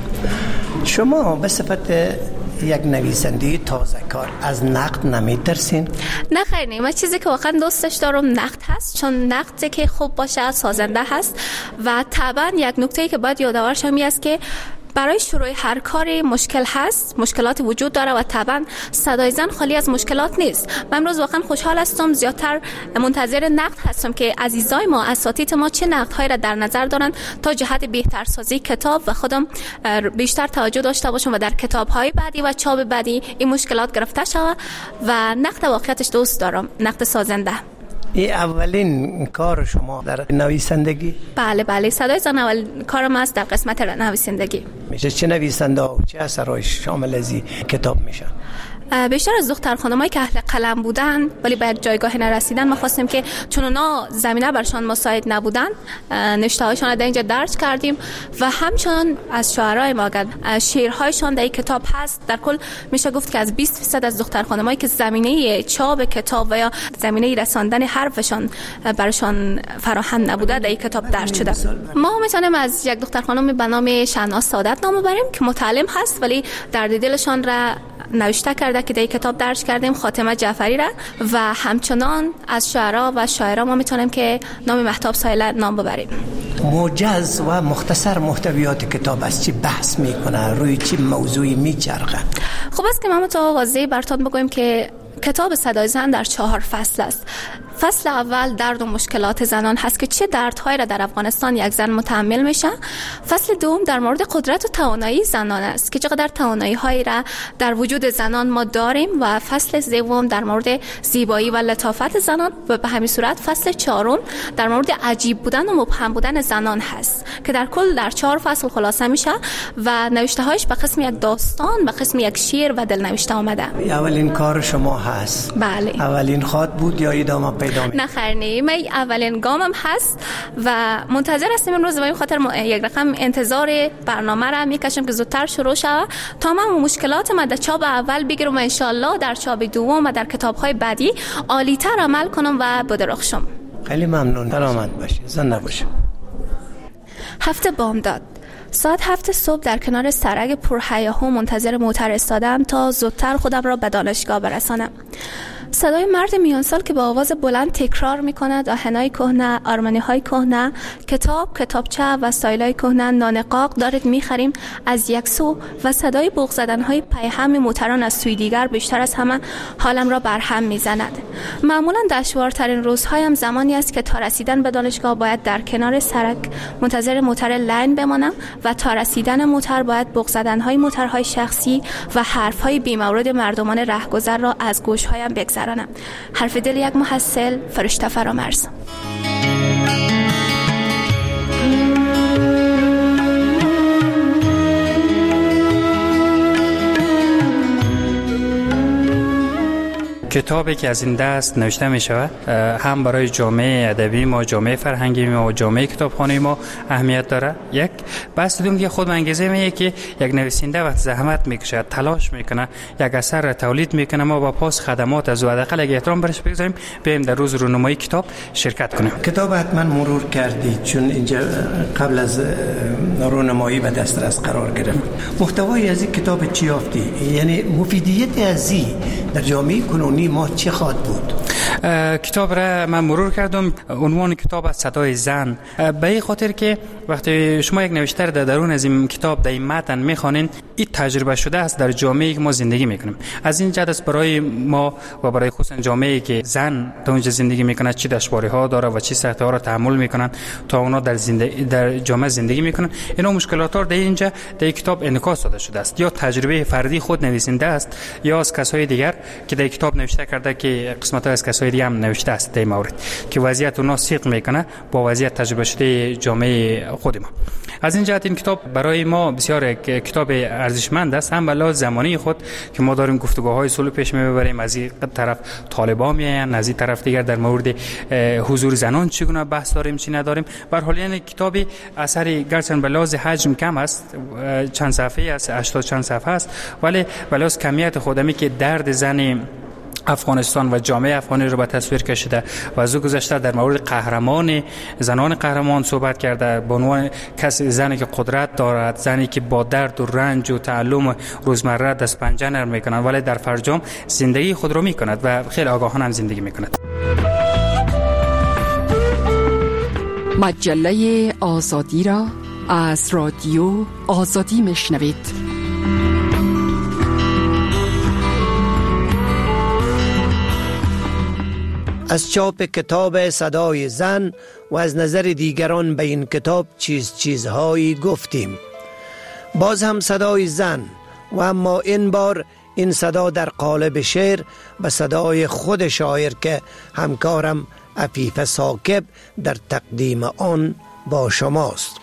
Speaker 15: شما به صفت یک نویسنده تازه کار از نقد نمیترسین؟
Speaker 19: نه خیر، نه. من چیزی که واقعا دوستش دارم نقد هست، چون نقدی که خوب باشه سازنده هست و طبعا یک نکته‌ای که باید یادآور شم این است که برای شروع هر کاری مشکل هست، مشکلات وجود داره و طبعا صدای زن خالی از مشکلات نیست. من امروز واقعا خوشحال هستم، زیادتر منتظر نقد هستم که عزیزای ما، اساتید ما چه نقدهایی را در نظر دارن تا جهت بهترسازی کتاب و خودم بیشتر توجه داشته باشم و در کتاب‌های بعدی و چاپ بعدی این مشکلات گرفته شود و نقد واقعیتش دوست دارم، نقد سازنده.
Speaker 15: این اولین کار شما در نویسندگی؟
Speaker 19: بله بله، صدای زن اول کارم است در قسمت نویسندگی.
Speaker 15: میشه چه نویسنده و چه اثرهای شامل از این کتاب میشن؟
Speaker 19: بیشتر از دختر خانمایی که اهل قلم بودن ولی به جایگاه نرسیدن ما خواستیم که چون اونا زمینه برشان مساعد نبودن نوشته هایشان را در اینجا درج کردیم و همچنان از شاعرای ما شعرهایشان در این کتاب هست. در کل میشه گفت که از بیست درصد از دختر خانمایی که زمینه چاپ کتاب و یا زمینه رساندن حرفشان برشان فراهم نبوده در این کتاب درج شده. ما میتونیم از یک دختر خانم به نام شهناز سعادت نام ببریم که متعلم هست ولی درد دلشان را نوشته کرده که در کتاب درج کردیم، خاتمه جعفری را. و همچنان از شاعرها و شاعرها ما میتونیم که نام مهتاب سایله نام ببریم.
Speaker 15: موجز و مختصر محتویات کتاب از چی بحث میکنه، روی چی موضوعی میچرخه؟
Speaker 19: خوب است که ما تا واضح براتون بگویم که کتاب صدای زن در چهار فصل است. فصل اول درد و مشکلات زنان هست که چه دردهایی را در افغانستان یک زن متحمل میشه. فصل دوم در مورد قدرت و توانایی زنان است که چقدر توانایی هایی را در وجود زنان ما داریم و فصل سوم در مورد زیبایی و لطافت زنان و به همین صورت فصل چهارم در مورد عجیب بودن و مبهم بودن زنان هست که در کل در چهار فصل خلاصه میشه و نوشته هایش به قسم یک داستان، به قسم یک شعر و دلنوشته آمده.
Speaker 15: اولین کار شما هست؟
Speaker 19: بله.
Speaker 15: اولین خط بود یا ادامه پیدا می؟
Speaker 19: نه خیر نه، من اولین گامم هست و منتظر هستم امروز به این خاطر یک رقم انتظار برنامه را میکشم که زودتر شروع شود تا من مشکلات ما در چاپ اول بگیرم و ان شاء الله در چاپ دوم و در کتاب‌های بعدی عالی‌تر عمل کنم و بدرخشم.
Speaker 15: خیلی ممنون. سلامت باشی، زنده باشی.
Speaker 19: هفته بامداد ساعت هفت صبح در کنار سرک پرهیاهو منتظر موتر ایستادم تا زودتر خودم را به دانشگاه برسانم. صدای مرد میان سال که با آواز بلند تکرار میکند آهنای کهنه، آرمانی های کهنه، کتاب، کتابچه و استایل های کهنه، نان قاق دارید میخریم از یک سو و صدای بوق زدن های پیهم موتران از سوی دیگر بیشتر از همه حالم را برهم میزند. معمولا دشوارترین روزهایم زمانی است که تا رسیدن به دانشگاه باید در کنار سرک منتظر موتر لاین بمانم و تا رسیدن موتر باید بوق زدن های موترهای شخصی و حرف های بی‌مورد مردمان رهگذر را از گوشهایم بگذرانم. حرف دل یک محصل، فرشته فرامرز.
Speaker 20: کتابی که از این دست نوشته می شود هم برای جامعه ادبی ما، جامعه فرهنگی ما و جامعه کتابخانه ما اهمیت داره. یک بس دوم که خود انگیزه میه که یک نویسنده وقت زحمت میکشه، تلاش میکنه، یک اثر را تولید میکنه، ما با پاس خدمات از او حداقل یک احترام برش بگذاریم، بیایم در روز رونمایی کتاب شرکت کنیم.
Speaker 15: کتاب حتما مرور کردید چون اینجا قبل از رونمایی به دسترس قرار گرفت. محتوای از این کتاب چی یافتی؟ یعنی مفیدیت از این در جامعه کنونی ما چه خواهد بود؟
Speaker 20: کتاب را من مرور کردم. عنوان کتاب از صدای زن، به این خاطر که وقتی شما یک نوشته در درون از این کتاب در این متن میخوانین، این تجربه شده است در جامعه‌ای که ما زندگی میکنیم. از این جهت است برای ما و برای خصوصا جامعه‌ای که زن در اونجا زندگی میکنه چی دشواری‌ها داره و چی سختی‌ها را تحمل میکنن تا اونا در زندگی در جامعه زندگی میکنن، اینا مشکلات را در اینجا در این کتاب انعکاس داده شده است. یا تجربه فردی خود نویسنده است یا از کسای دیگر که در کتاب نوشته کرده که قسمت‌ها از کسای دیگه هم نوشته است در مورد که وضعیت اونا سیق میکنه با وضعیت تجربه شده جامعه خود ما. از این جهت این کتاب برای ما بسیار کتاب ارزشمند است، هم به لحاظ زمانی خود که ما داریم گفتگوهای صلح پیش میبریم، از این طرف طالبان میاین، از این طرف دیگر در مورد حضور زنان چگونه بحث داریم چی نداریم. به هر حال یعنی کتابی اثری گرچند به لحاظ حجم کم است، چند صفحه است، هشتاد چند صفحه است، ولی به لحاظ کمیت خودمی که درد زن افغانستان و جامعه افغانی رو به تصویر کشیده و از او گذشته در مورد قهرمان زنان قهرمان صحبت کرده، به عنوان کسی زنی که قدرت دارد، زنی که با درد و رنج و تعلم روزمره دست پنجه نرم میکنند ولی در فرجام زندگی خود رو میکند و خیلی آگاهانه هم زندگی میکند.
Speaker 14: مجله آزادی را از رادیو آزادی میشنوید.
Speaker 15: از چاپ کتاب صدای زن و از نظر دیگران به این کتاب چیز چیزهایی گفتیم. باز هم صدای زن و اما این بار این صدا در قالب شعر به صدای خود شاعر که همکارم عفیف ثاقب در تقدیم آن با شماست.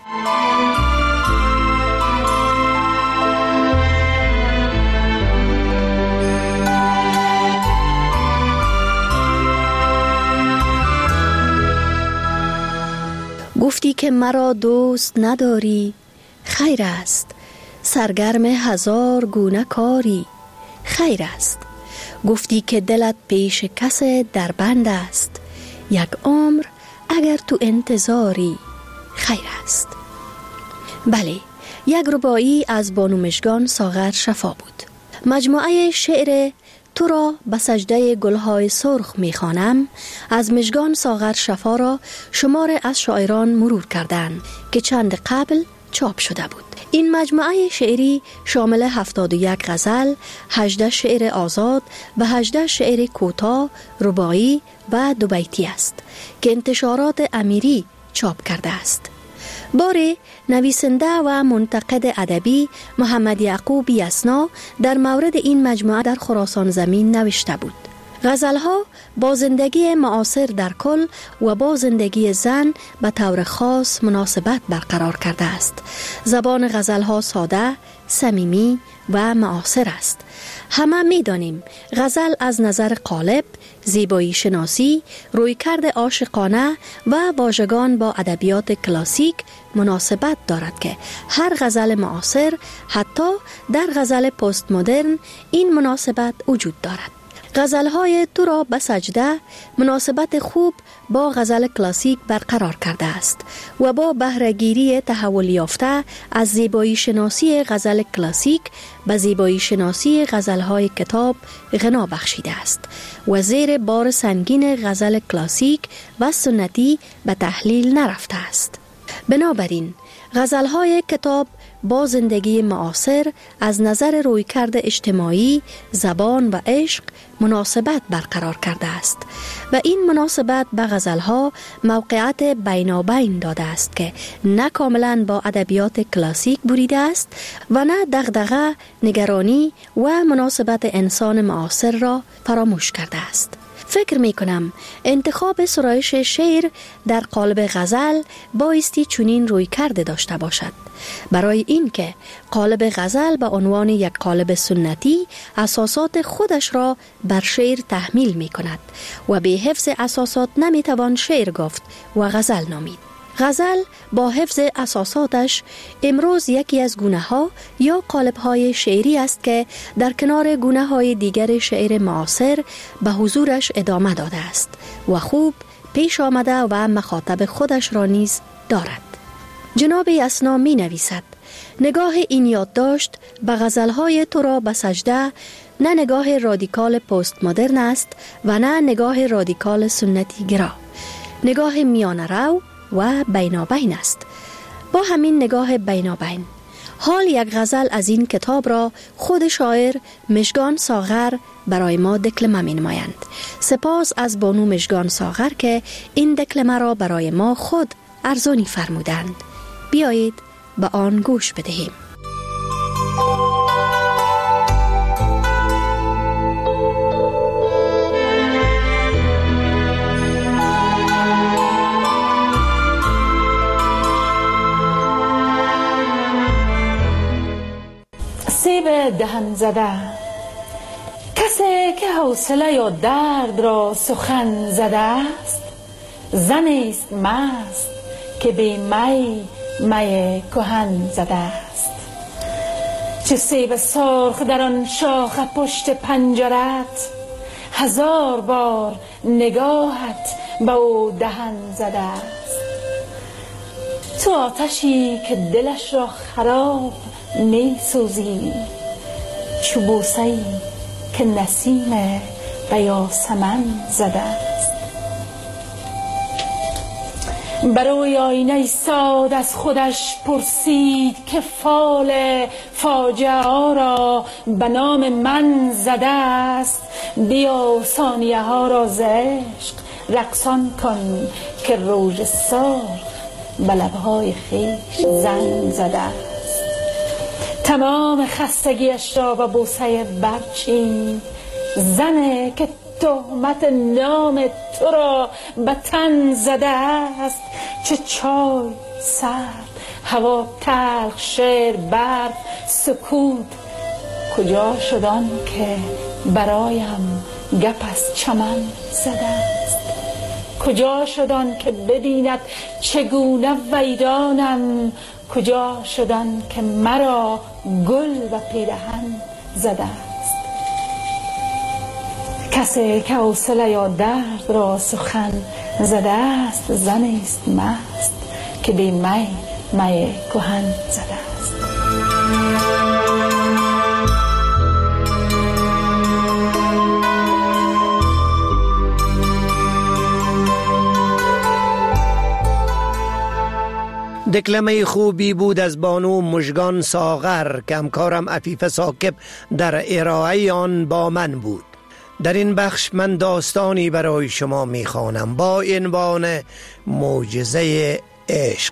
Speaker 21: گفتی که مرا دوست نداری، خیر است. سرگرم هزار گونه کاری، خیر است. گفتی که دلت پیش کس در بند است، یک عمر اگر تو انتظاری، خیر است. بله، یک رباعی از بانو مژگان ساغر شفا بود. مجموعه شعر تو را به سجده گلهای سرخ میخوانم از مژگان ساغر شفا را شمار از شاعران مرور کردند که چند قبل چاپ شده بود. این مجموعه شعری شامل هفتاد و یک غزل، هجده شعر آزاد و هجده شعر کوتاه، رباعی و دو بیتی است که انتشارات امیری چاپ کرده است. باره نویسنده و منتقد ادبی محمد یعقوب یسنا در مورد این مجموعه در خراسان زمین نوشته بود: غزلها با زندگی معاصر در کل و با زندگی زن به طور خاص مناسبت برقرار کرده است. زبان غزلها ساده، صمیمی و معاصر است. همه می دانیم غزل از نظر قالب، زیبایی شناسی، رویکرد عاشقانه و واژگان با ادبیات کلاسیک مناسبت دارد که هر غزل معاصر حتی در غزل پست مدرن این مناسبت وجود دارد. غزل‌های تو را به سجده مناسبت خوب با غزل کلاسیک برقرار کرده است و با بهره‌گیری تحول یافته از زیبایی شناسی غزل کلاسیک به زیبایی شناسی غزل‌های کتاب غنا بخشیده است و زیر بار سنگین غزل کلاسیک و سنتی به تحلیل نرفته است. بنابراین غزل‌های کتاب با زندگی معاصر از نظر رویکرد اجتماعی، زبان و عشق مناسبت برقرار کرده است و این مناسبت به غزل‌ها موقعیت بینابین داده است که نه کاملا با ادبیات کلاسیک بریده است و نه دغدغه، نگرانی و مناسبت انسان معاصر را فراموش کرده است. فکر می کنم انتخاب سرایش شعر در قالب غزل بایستی چنین روی کرده داشته باشد، برای اینکه قالب غزل به عنوان یک قالب سنتی اساسات خودش را بر شعر تحمیل می کند و به حفظ اساسات نمی توان شعر گفت و غزل نامید. غزل با حفظ اساساتش امروز یکی از گونه ها یا قالب های شعری است که در کنار گونه های دیگر شعر معاصر به حضورش ادامه داده است و خوب پیش آمده و مخاطب خودش را نیز دارد. جناب یسنا می نویسد: نگاه این یادداشت به غزل های تو را به سجده نه نگاه رادیکال پست مدرن است و نه نگاه رادیکال سنتی گرا، نگاه میانه رو و بینابین است. با همین نگاه بینابین حال یک غزل از این کتاب را خود شاعر مژگان ساغر برای ما دکلمه می نمایند. سپاس از بانو مژگان ساغر که این دکلمه را برای ما خود ارزانی فرمودند. بیایید به آن گوش بدهیم.
Speaker 2: سیب دهن زده، کسی که حوصله یا درد را سخن زده است، زنی است مست که به می می کهن زده است. چه سیب سرخ در آن شاخ پشت پنجرت، هزار بار نگاهت به او دهن زده است. تو آتشی که دلش را خراب می سوزی، چو بوسه‌ای که نسیم به یاسمن زده است. بروی آینه ایستاد از خودش پرسید که فال فاجعه ها را به نام من زده است. بیا ثانیه ها را ز عشق رقصان کن که روج سرخ به لبهای خویش زن زده است. تمام خستگیش را به بوسه برچین، زنه که تهمت نام تو را به تن زده است. چه چای سرد، هوا تلخ، شعر برف، سکوت، کجا شد آن که برایم گپ از چمن زده است؟ کجا شد آن که ببیند چگونه ویرانم؟ کجا شد آن که مرا گل و پیرهن زده است؟ کسی که حوصله یا درد را سخن زده است، زنی است مست که به می می کهن زده است.
Speaker 15: دکلمه خوبی بود از بانو مژگان ساغر که همکارم عفیف ثاقب در ارائه آن با من بود. در این بخش من داستانی برای شما میخوانم با عنوان معجزه عشق.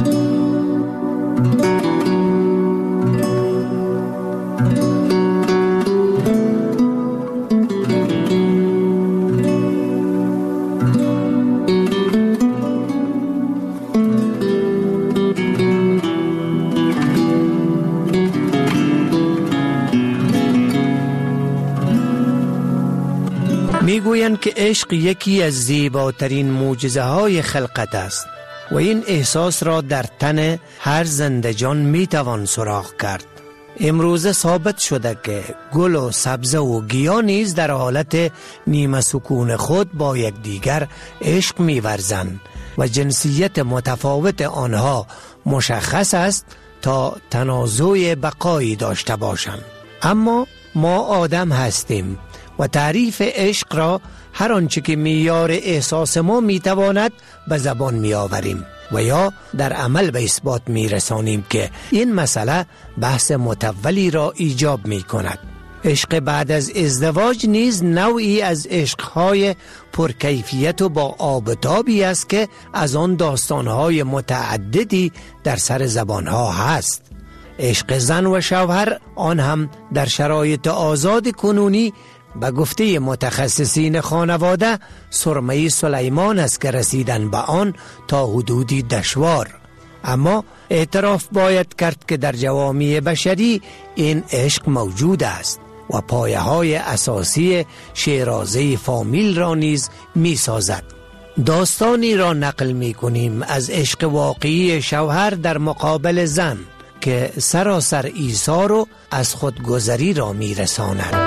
Speaker 15: میگویند که عشق یکی از زیباترین معجزه های خلقت است و این احساس را در تن هر زنده جان میتوان سراغ کرد. امروزه ثابت شده که گل و سبزه و گیاه نیز در حالت نیمه سکون خود با یکدیگر عشق می‌ورزند و جنسیت متفاوت آنها مشخص است تا تنازع بقایی داشته باشند. اما ما آدم هستیم و تعریف عشق را هر آنچه که معیار احساس ما میتواند به زبان میآوریم و یا در عمل به اثبات میرسانیم که این مسئله بحث متولی را ایجاب میکند. عشق بعد از ازدواج نیز نوعی از عشقهای پرکیفیت و با آبتابی است که از آن داستانهای متعددی در سر زبانها هست. عشق زن و شوهر آن هم در شرایط آزاد کنونی به گفته متخصصین خانواده سرمه سلیمان است که رسیدن به آن تا حدودی دشوار. اما اعتراف باید کرد که در جوامع بشری این عشق موجود است و پایه های اساسی شیرازه فامیل را نیز می سازد. داستانی را نقل می کنیم از عشق واقعی شوهر در مقابل زن که سراسر ایثار و از خودگذری را می رساند.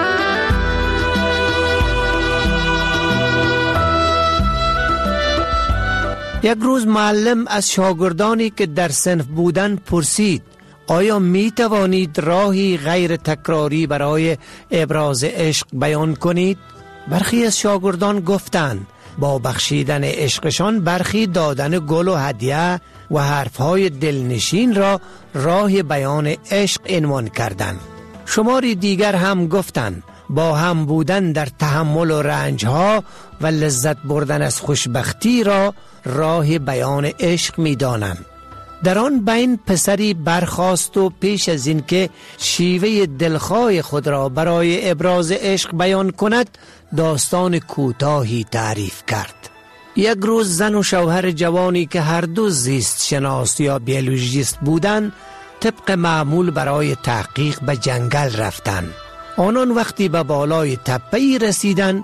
Speaker 15: یک روز معلم از شاگردانی که در صنف بودن پرسید آیا می توانید راهی غیر تکراری برای ابراز عشق بیان کنید؟ برخی از شاگردان گفتند با بخشیدن عشقشان برخی دادن گل و هدیه و حرفهای دلنشین را راه بیان عشق عنوان کردند. شماری دیگر هم گفتند با هم بودن در تحمل و رنجها و لذت بردن از خوشبختی را راه بیان عشق می دانند. در آن بین پسری برخاست و پیش از این که شیوه دلخواه خود را برای ابراز عشق بیان کند داستان کوتاهی تعریف کرد. یک روز زن و شوهر جوانی که هر دو زیست شناس یا بیولوژیست بودند طبق معمول برای تحقیق به جنگل رفتند. آنان وقتی به بالای تپه‌ای رسیدند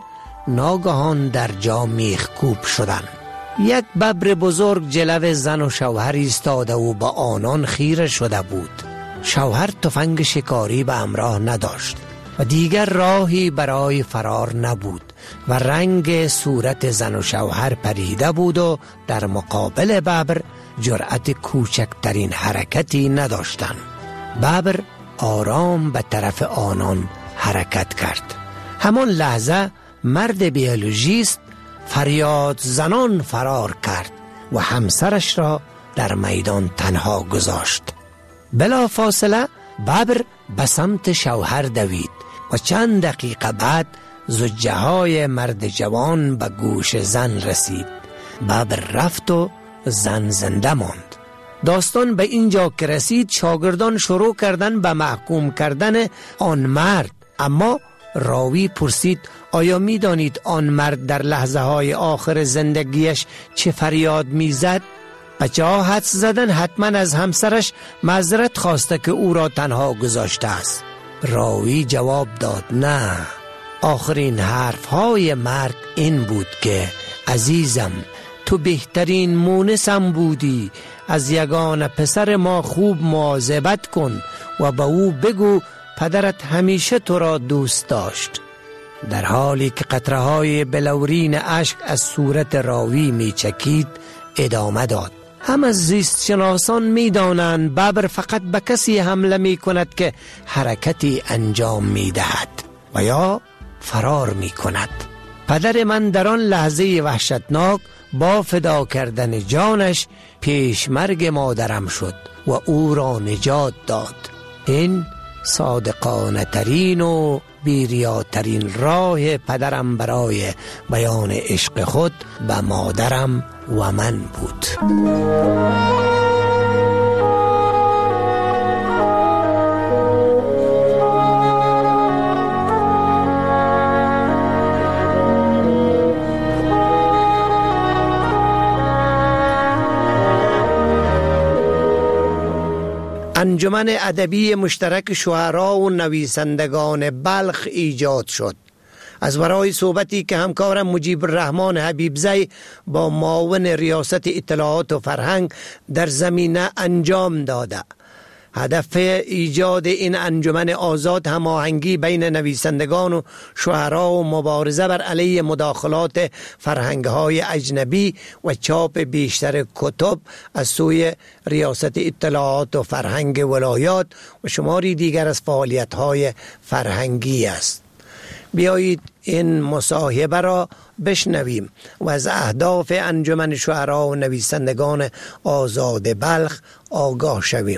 Speaker 15: ناگهان در جا میخکوب شدند. یک ببر بزرگ جلو زن و شوهر ایستاده و با آنان خیره شده بود. شوهر تفنگ شکاری به همراه نداشت و دیگر راهی برای فرار نبود و رنگ صورت زن و شوهر پریده بود و در مقابل ببر جرأت کوچکترین حرکتی نداشتند. ببر آرام به طرف آنان حرکت کرد. همان لحظه مرد بیولوژیست فریاد زنان فرار کرد و همسرش را در میدان تنها گذاشت. بلا فاصله ببر به سمت شوهر دوید و چند دقیقه بعد زجه های مرد جوان به گوش زن رسید. ببر رفت و زن زنده ماند. داستان به اینجا که رسید شاگردان شروع کردن به محکوم کردن آن مرد. اما راوی پرسید آیا می دانید آن مرد در لحظه های آخر زندگیش چه فریاد می زد؟ بچه ها حدس زدن حتما از همسرش معذرت خواسته که او را تنها گذاشته است. راوی جواب داد نه، آخرین حرف های مرد این بود که عزیزم تو بهترین مونسم بودی، از یگان پسر ما خوب مواظبت کن و به او بگو پدرت همیشه تو را دوست داشت. در حالی که قطره های بلورین اشک از صورت راوی می چکید ادامه داد هم از زیست شناسان می دانند ببر فقط به کسی حمله می کند که حرکتی انجام می دهد و یا فرار می کند. پدر من در آن لحظه وحشتناک با فدا کردن جانش پیشمرگ مادرم شد و او را نجات داد. این صادقانه ترین و بیریاترین راه پدرم برای بیان عشق خود به مادرم و من بود. انجمن ادبی مشترک شعرا و نویسندگان بلخ ایجاد شد. از برای صحبتی که همکارم مجیب الرحمن حبیبزی با معاون ریاست اطلاعات و فرهنگ در زمینه انجام داده. هدف ایجاد این انجمن آزاد هماهنگی بین نویسندگان و شعرا و مبارزه بر علیه مداخلات فرهنگ‌های اجنبی و چاپ بیشتر کتب از سوی ریاست اطلاعات و فرهنگ ولایات و شماری دیگر از فعالیت‌های فرهنگی است. بیایید این مصاحبه را بشنویم و از اهداف انجمن شعرا و نویسندگان آزاد بلخ آگاه شویم.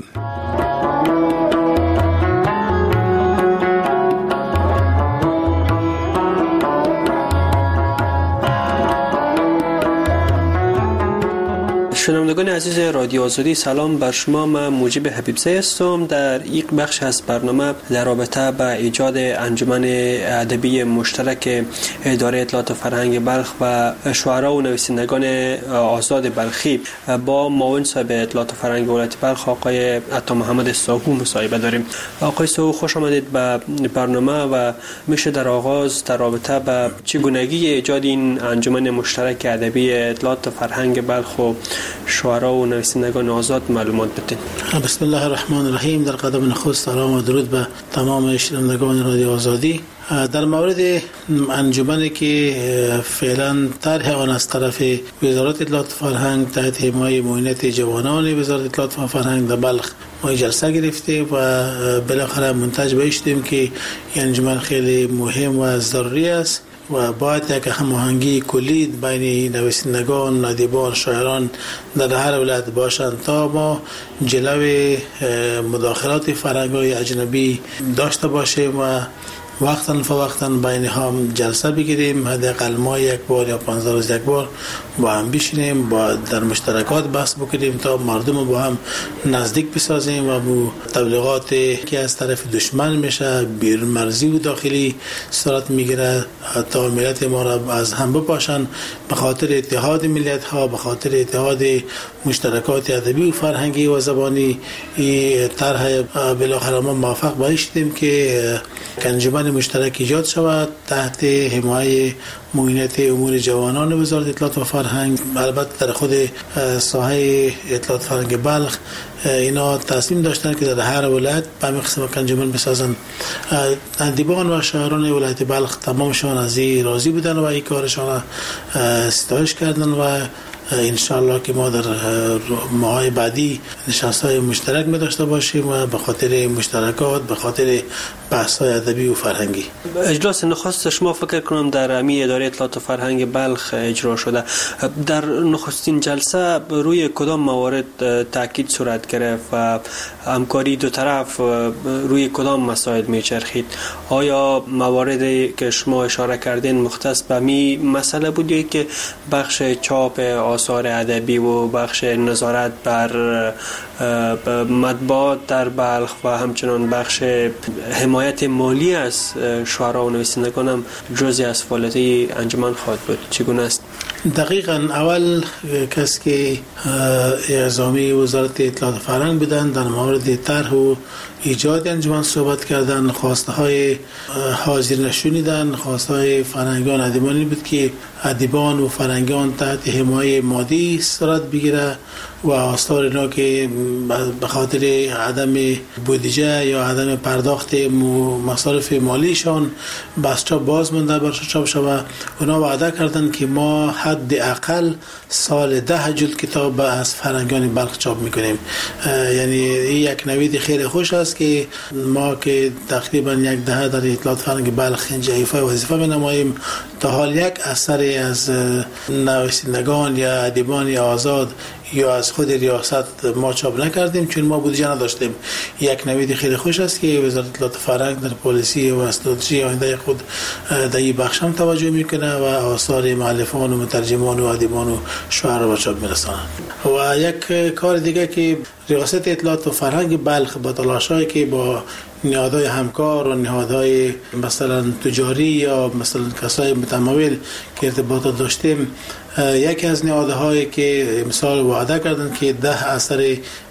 Speaker 4: شنوندگان عزیز رادیو آزادی، سلام بر شما. من موجب حبیبزاده هستم. در یک بخش از برنامه در رابطه با ایجاد انجمن ادبی مشترک اداره اطلاعات و فرهنگ بلخ و شعرا و نویسندگان آزاد بلخی با معاون صاحب اطلاعات و فرهنگ ولایت بلخ آقای عطا محمد ساهو مصاحبه داریم. آقای ساهو، خوش آمدید به برنامه و میشه در آغاز در رابطه با چگونگی ایجاد این انجمن مشترک ادبی اطلاعات و فرهنگ بلخ و شعرا و نویسندگان آزاد معلومات بدین؟
Speaker 22: بسم الله الرحمن الرحیم. در قدم نخست سلام و درود به تمام شنوندگان رادیو آزادی. در مورد انجمنی که فعلا طرح آن از طرف وزارت اطلاعات و فرهنگ تحت حمایت معاونت جوانان وزارت اطلاعات و فرهنگ در بلخ ما جلسه گرفته و بالاخره منتج به شدیم که این انجمن خیلی مهم و ضروری است و باید یک هماهنگی کلی بین نویسندگان، ادیبان، شاعران در هر ولایت باشند تا ما جلوی مداخلات فرهنگ‌های اجنبی داشته باشیم و وقتاً فوقتاً بین هم جلسه بگیریم، حداقل ما یک بار یا پانزده روز یک بار با هم بشینیم، با در مشترکات بحث بکنیم تا مردم با هم نزدیک بسازیم و بو تبلیغات که از طرف دشمن میشه بیرون مرزی و داخلی صورت میگیره تا ملت ما را از هم بپاشن به خاطر اتحاد ملت ها، به خاطر اتحاد مشترکات ادبی و فرهنگی و زبانی. این طرح بالاخره ما موافق باشیم که انجمن مشترک ایجاد شود تحت حمایت معاونت امور جوانان وزارت اطلاعات و فرهنگ. البته در خود ساحه اطلاعات و فرهنگ بلخ اینا تصمیم داشتن که در هر ولایت به همین قسم انجمن بسازن. ادیبان و شاعران ولایت بلخ تمامشون از این راضی بودن و این کارشان ستایش کردن و انشالله که ما در ماهای بعدی نشست‌های مشترک می داشته باشیم و به خاطر مشترکات، به خاطر بحث‌های ادبی و فرهنگی.
Speaker 4: اجلاس نخست شما فکر کنم در امی اداره اطلاعات و فرهنگ بلخ اجرا شده. در نخستین جلسه روی کدام موارد تاکید صورت گرفت و همکاری دو طرف روی کدام مسائل میچرخید؟ آیا مواردی که شما اشاره کردین مختص به می مسئله بود یا که بخش چاپ آثار ادبی و بخش نظارت بر مطبوعات در بلخ و همچنان بخش حمایت مالی از شعرا و نویسندگان هم جزئی از فعالیت انجمن خواهد بود؟ چگونه است؟
Speaker 22: دقیقاً اول کسی که اعزامی وزارت اطلاعات و فرهنگ بودن در مورد طرح و ایجاد انجمن صحبت کردن، خواسته های حاضر نشونیدن، خواسته های فرهنگان ادیبانی بود که ادیبان و فرهنگان تحت حمایت مادی صورت بگیره و آثار اینا که به خاطر عدم بودجه یا عدم پرداخت مصارف مالیشان بس چاپ باز مونده برش چاپ شود. اونا وعده کردن که ما حد اقل سال ده جلد کتاب از فرهنگان بلخ چاپ میکنیم. یعنی این یک نوید خیلی خوش است که ما که تقریبا یک دهه در اطلاعات فرهنگ بلخ اینجا ایفای وظیفه می‌نماییم تا حال یک اثر از نویسندگان یا ادیبان آزاد یا از خود ریاست ما چاپ نکردیم چون ما بودجه نداشتیم. یک نوید خیلی خوش است که وزارت اطلاعات فرهنگ در پالیسی و استراتژی آینده خود در این بخش هم توجه میکنه و آثار مؤلفان و مترجمان و ادیبان و شعرا را چاپ میرسانند. و یک کار دیگه که ریاست اطلاعات و فرهنگ بلخ با تلاشایی که با نهادهای همکار و نهادهای مثلا تجاری یا مثلا کسای متمول که ارتباطات داشتیم، یکی از نهادهایی که مثال وعده کردن که ده اثر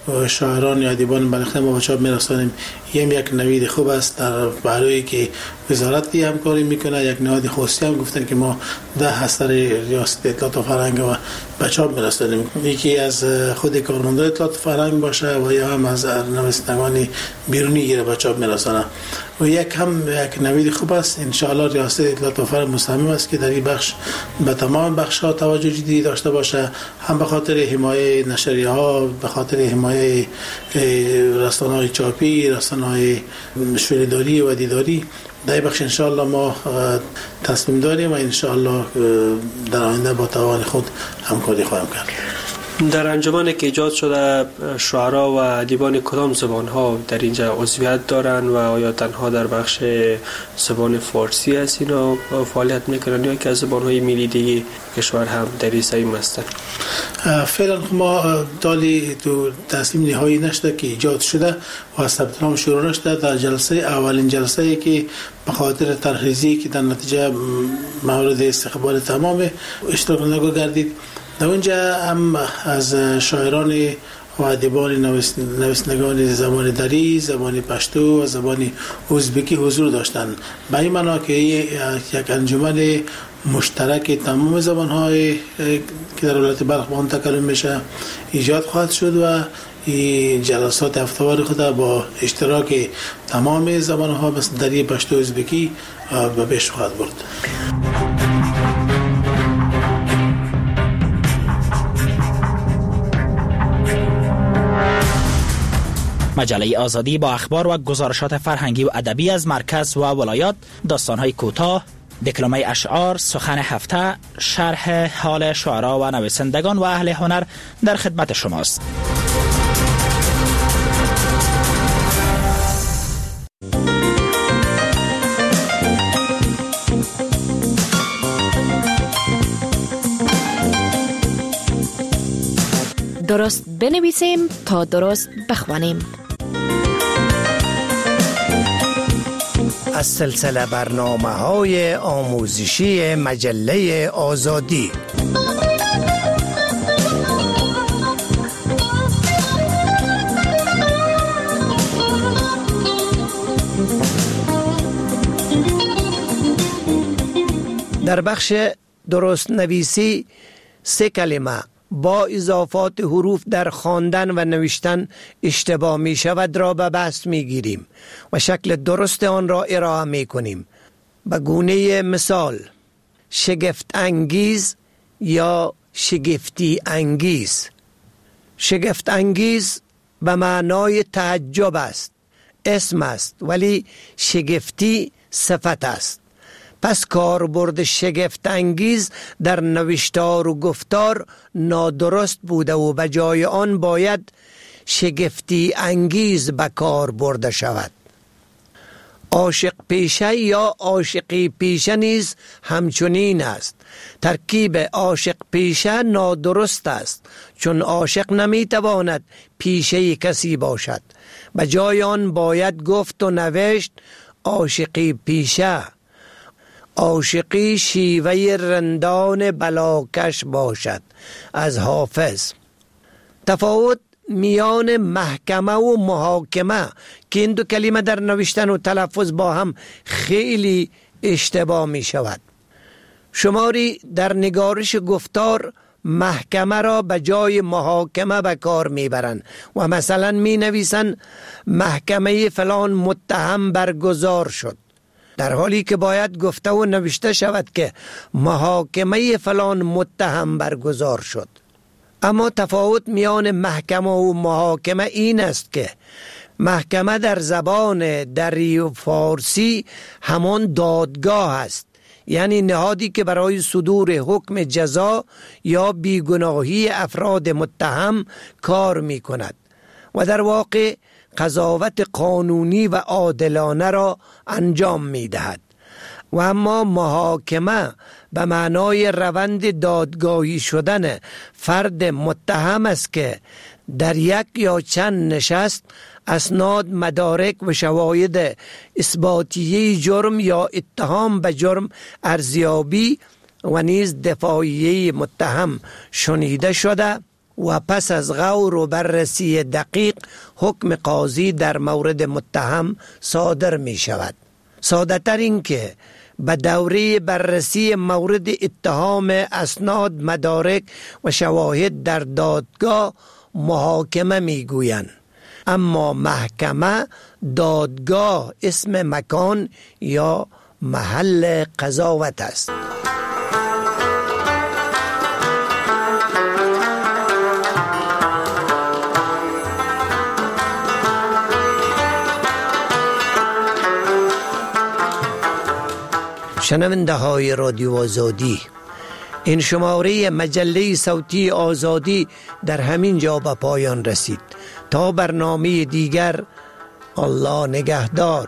Speaker 22: شاعران یا ادیبان بلخ ما به چاپ میرسانیم. این یک نوید خوب است در برای که وزارت همکاری میکنه. یک نهاد خصوصی هم گفتن که ما ده هستر ریاست اطلاعات و فرهنگ و به چاپ میرسانیم. یکی از خود کارمندان اطلاعات و فرهنگ باشه و یا هم از نویسندگان بیرونی گیره به چاپ میرسانه و یک هم یک نوید خوب است. ان شاء الله ریاست اطلاعات و فرهنگ مصمم است که در این بخش به تمام بخش ها توجه جدی داشته باشه، هم به خاطر حمایت نشریه ها، به خاطر حمایت رسانه‌های چاپی، رسانه‌های شنیداری و دیداری. در این بخش ان شاء الله ما تصمیم داریم و ان شاء الله در آینده با توان خود همکاری خواهیم کرد.
Speaker 4: در انجمنی که ایجاد شده شعرا و ادیبان کدام زبان ها در اینجا عضویت دارن و آیا تنها در بخش زبان فارسی است اینا فعالیت میکنن یا که از زبان های ملی دیگه کشور هم در این سیم هستن؟
Speaker 22: فعلا ما دالی تو تصمیم نهایی نشده که ایجاد شده و ثبت نام شروع نشده. در جلسه اولین جلسه که به خاطر ترخیصی که در نتیجه مورد استقبال تمام اشتراک کنندگان گردید، در اونجا هم از شاعران و ادیبان نویسندگان زبان دری، زبان پشتو و زبان ازبکی حضور داشتند. به این معنا که یک انجمن مشترک تمام زبان‌های که در ولایت بلخ با آن تکلم میشه ایجاد خواهد شد و این جلسات هفته‌وار خود با اشتراک تمام زبان‌ها مثل دری، پشتو، ازبکی به پیش خواهد برد.
Speaker 5: مجله آزادی با اخبار و گزارشات فرهنگی و ادبی از مرکز و ولایات، داستان‌های کوتاه، دکلمه اشعار، سخن هفته، شرح حال شعرا و نویسندگان و اهل هنر در خدمت شماست.
Speaker 21: درست بنویسیم تا درست بخوانیم.
Speaker 15: از سلسله برنامه‌های آموزشی مجله آزادی. در بخش درست نویسی سه کلمه با اضافات حروف در خواندن و نوشتن اشتباه می شود را به بحث می گیریم و شکل درست آن را ارائه می کنیم. به گونه مثال شگفت انگیز یا شگفتی انگیز. شگفت انگیز به معنای تعجب است، اسم است، ولی شگفتی صفت است. پس کاربرد شگفت انگیز در نوشتار و گفتار نادرست بوده و به جای آن باید شگفتی انگیز به کار برده شود. عاشق پیشه یا عاشقی پیشه نیز همچنین است. ترکیب عاشق پیشه نادرست است، چون عاشق نمیتواند پیشه کسی باشد. به جای آن باید گفت و نوشت عاشقی پیشه. عاشقی شیوه رندان بلاکش باشد. از حافظ. تفاوت میان محکمه و محاکمه که این دو کلمه در نوشتن و تلفظ با هم خیلی اشتباه می شود. شماری در نگارش گفتار محکمه را به جای محاکمه به کار می برند و مثلا می نویسند محکمه فلان متهم برگزار شد، در حالی که باید گفته و نوشته شود که محاکمه فلان متهم برگزار شد. اما تفاوت میان محکمه و محاکمه این است که محکمه در زبان دری و فارسی همان دادگاه است، یعنی نهادی که برای صدور حکم جزا یا بیگناهی افراد متهم کار می کند و در واقع قضاوت قانونی و عادلانه را انجام می دهد. و اما محاکمه به معنای روند دادگاهی شدن فرد متهم است که در یک یا چند نشست اسناد، مدارک و شواهد اثباتیه جرم یا اتهام به جرم ارزیابی و نیز دفاعیه متهم شنیده شده و پس از غور و بررسی دقیق حکم قاضی در مورد متهم صادر می شود. ساده تر این که به دوره بررسی مورد اتهام اسناد، مدارک و شواهد در دادگاه محاکمه می گویند، اما محکمه دادگاه اسم مکان یا محل قضاوت است. شنونده های رادیو آزادی، این شماره مجله صوتی آزادی در همین جا به پایان رسید. تا برنامه دیگر، الله نگهدار.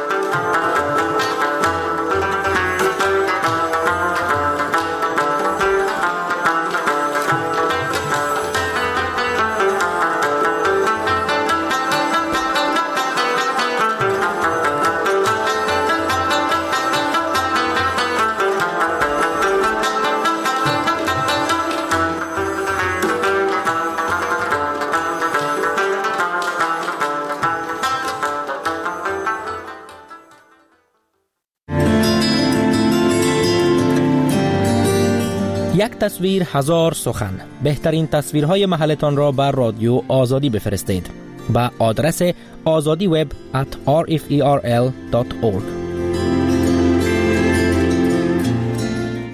Speaker 13: یک تصویر هزار سخن. بهترین تصویرهای محلتان را بر رادیو آزادی بفرستید. با آدرس آزادی وب ات آر اف ای آر ال دات اورگ.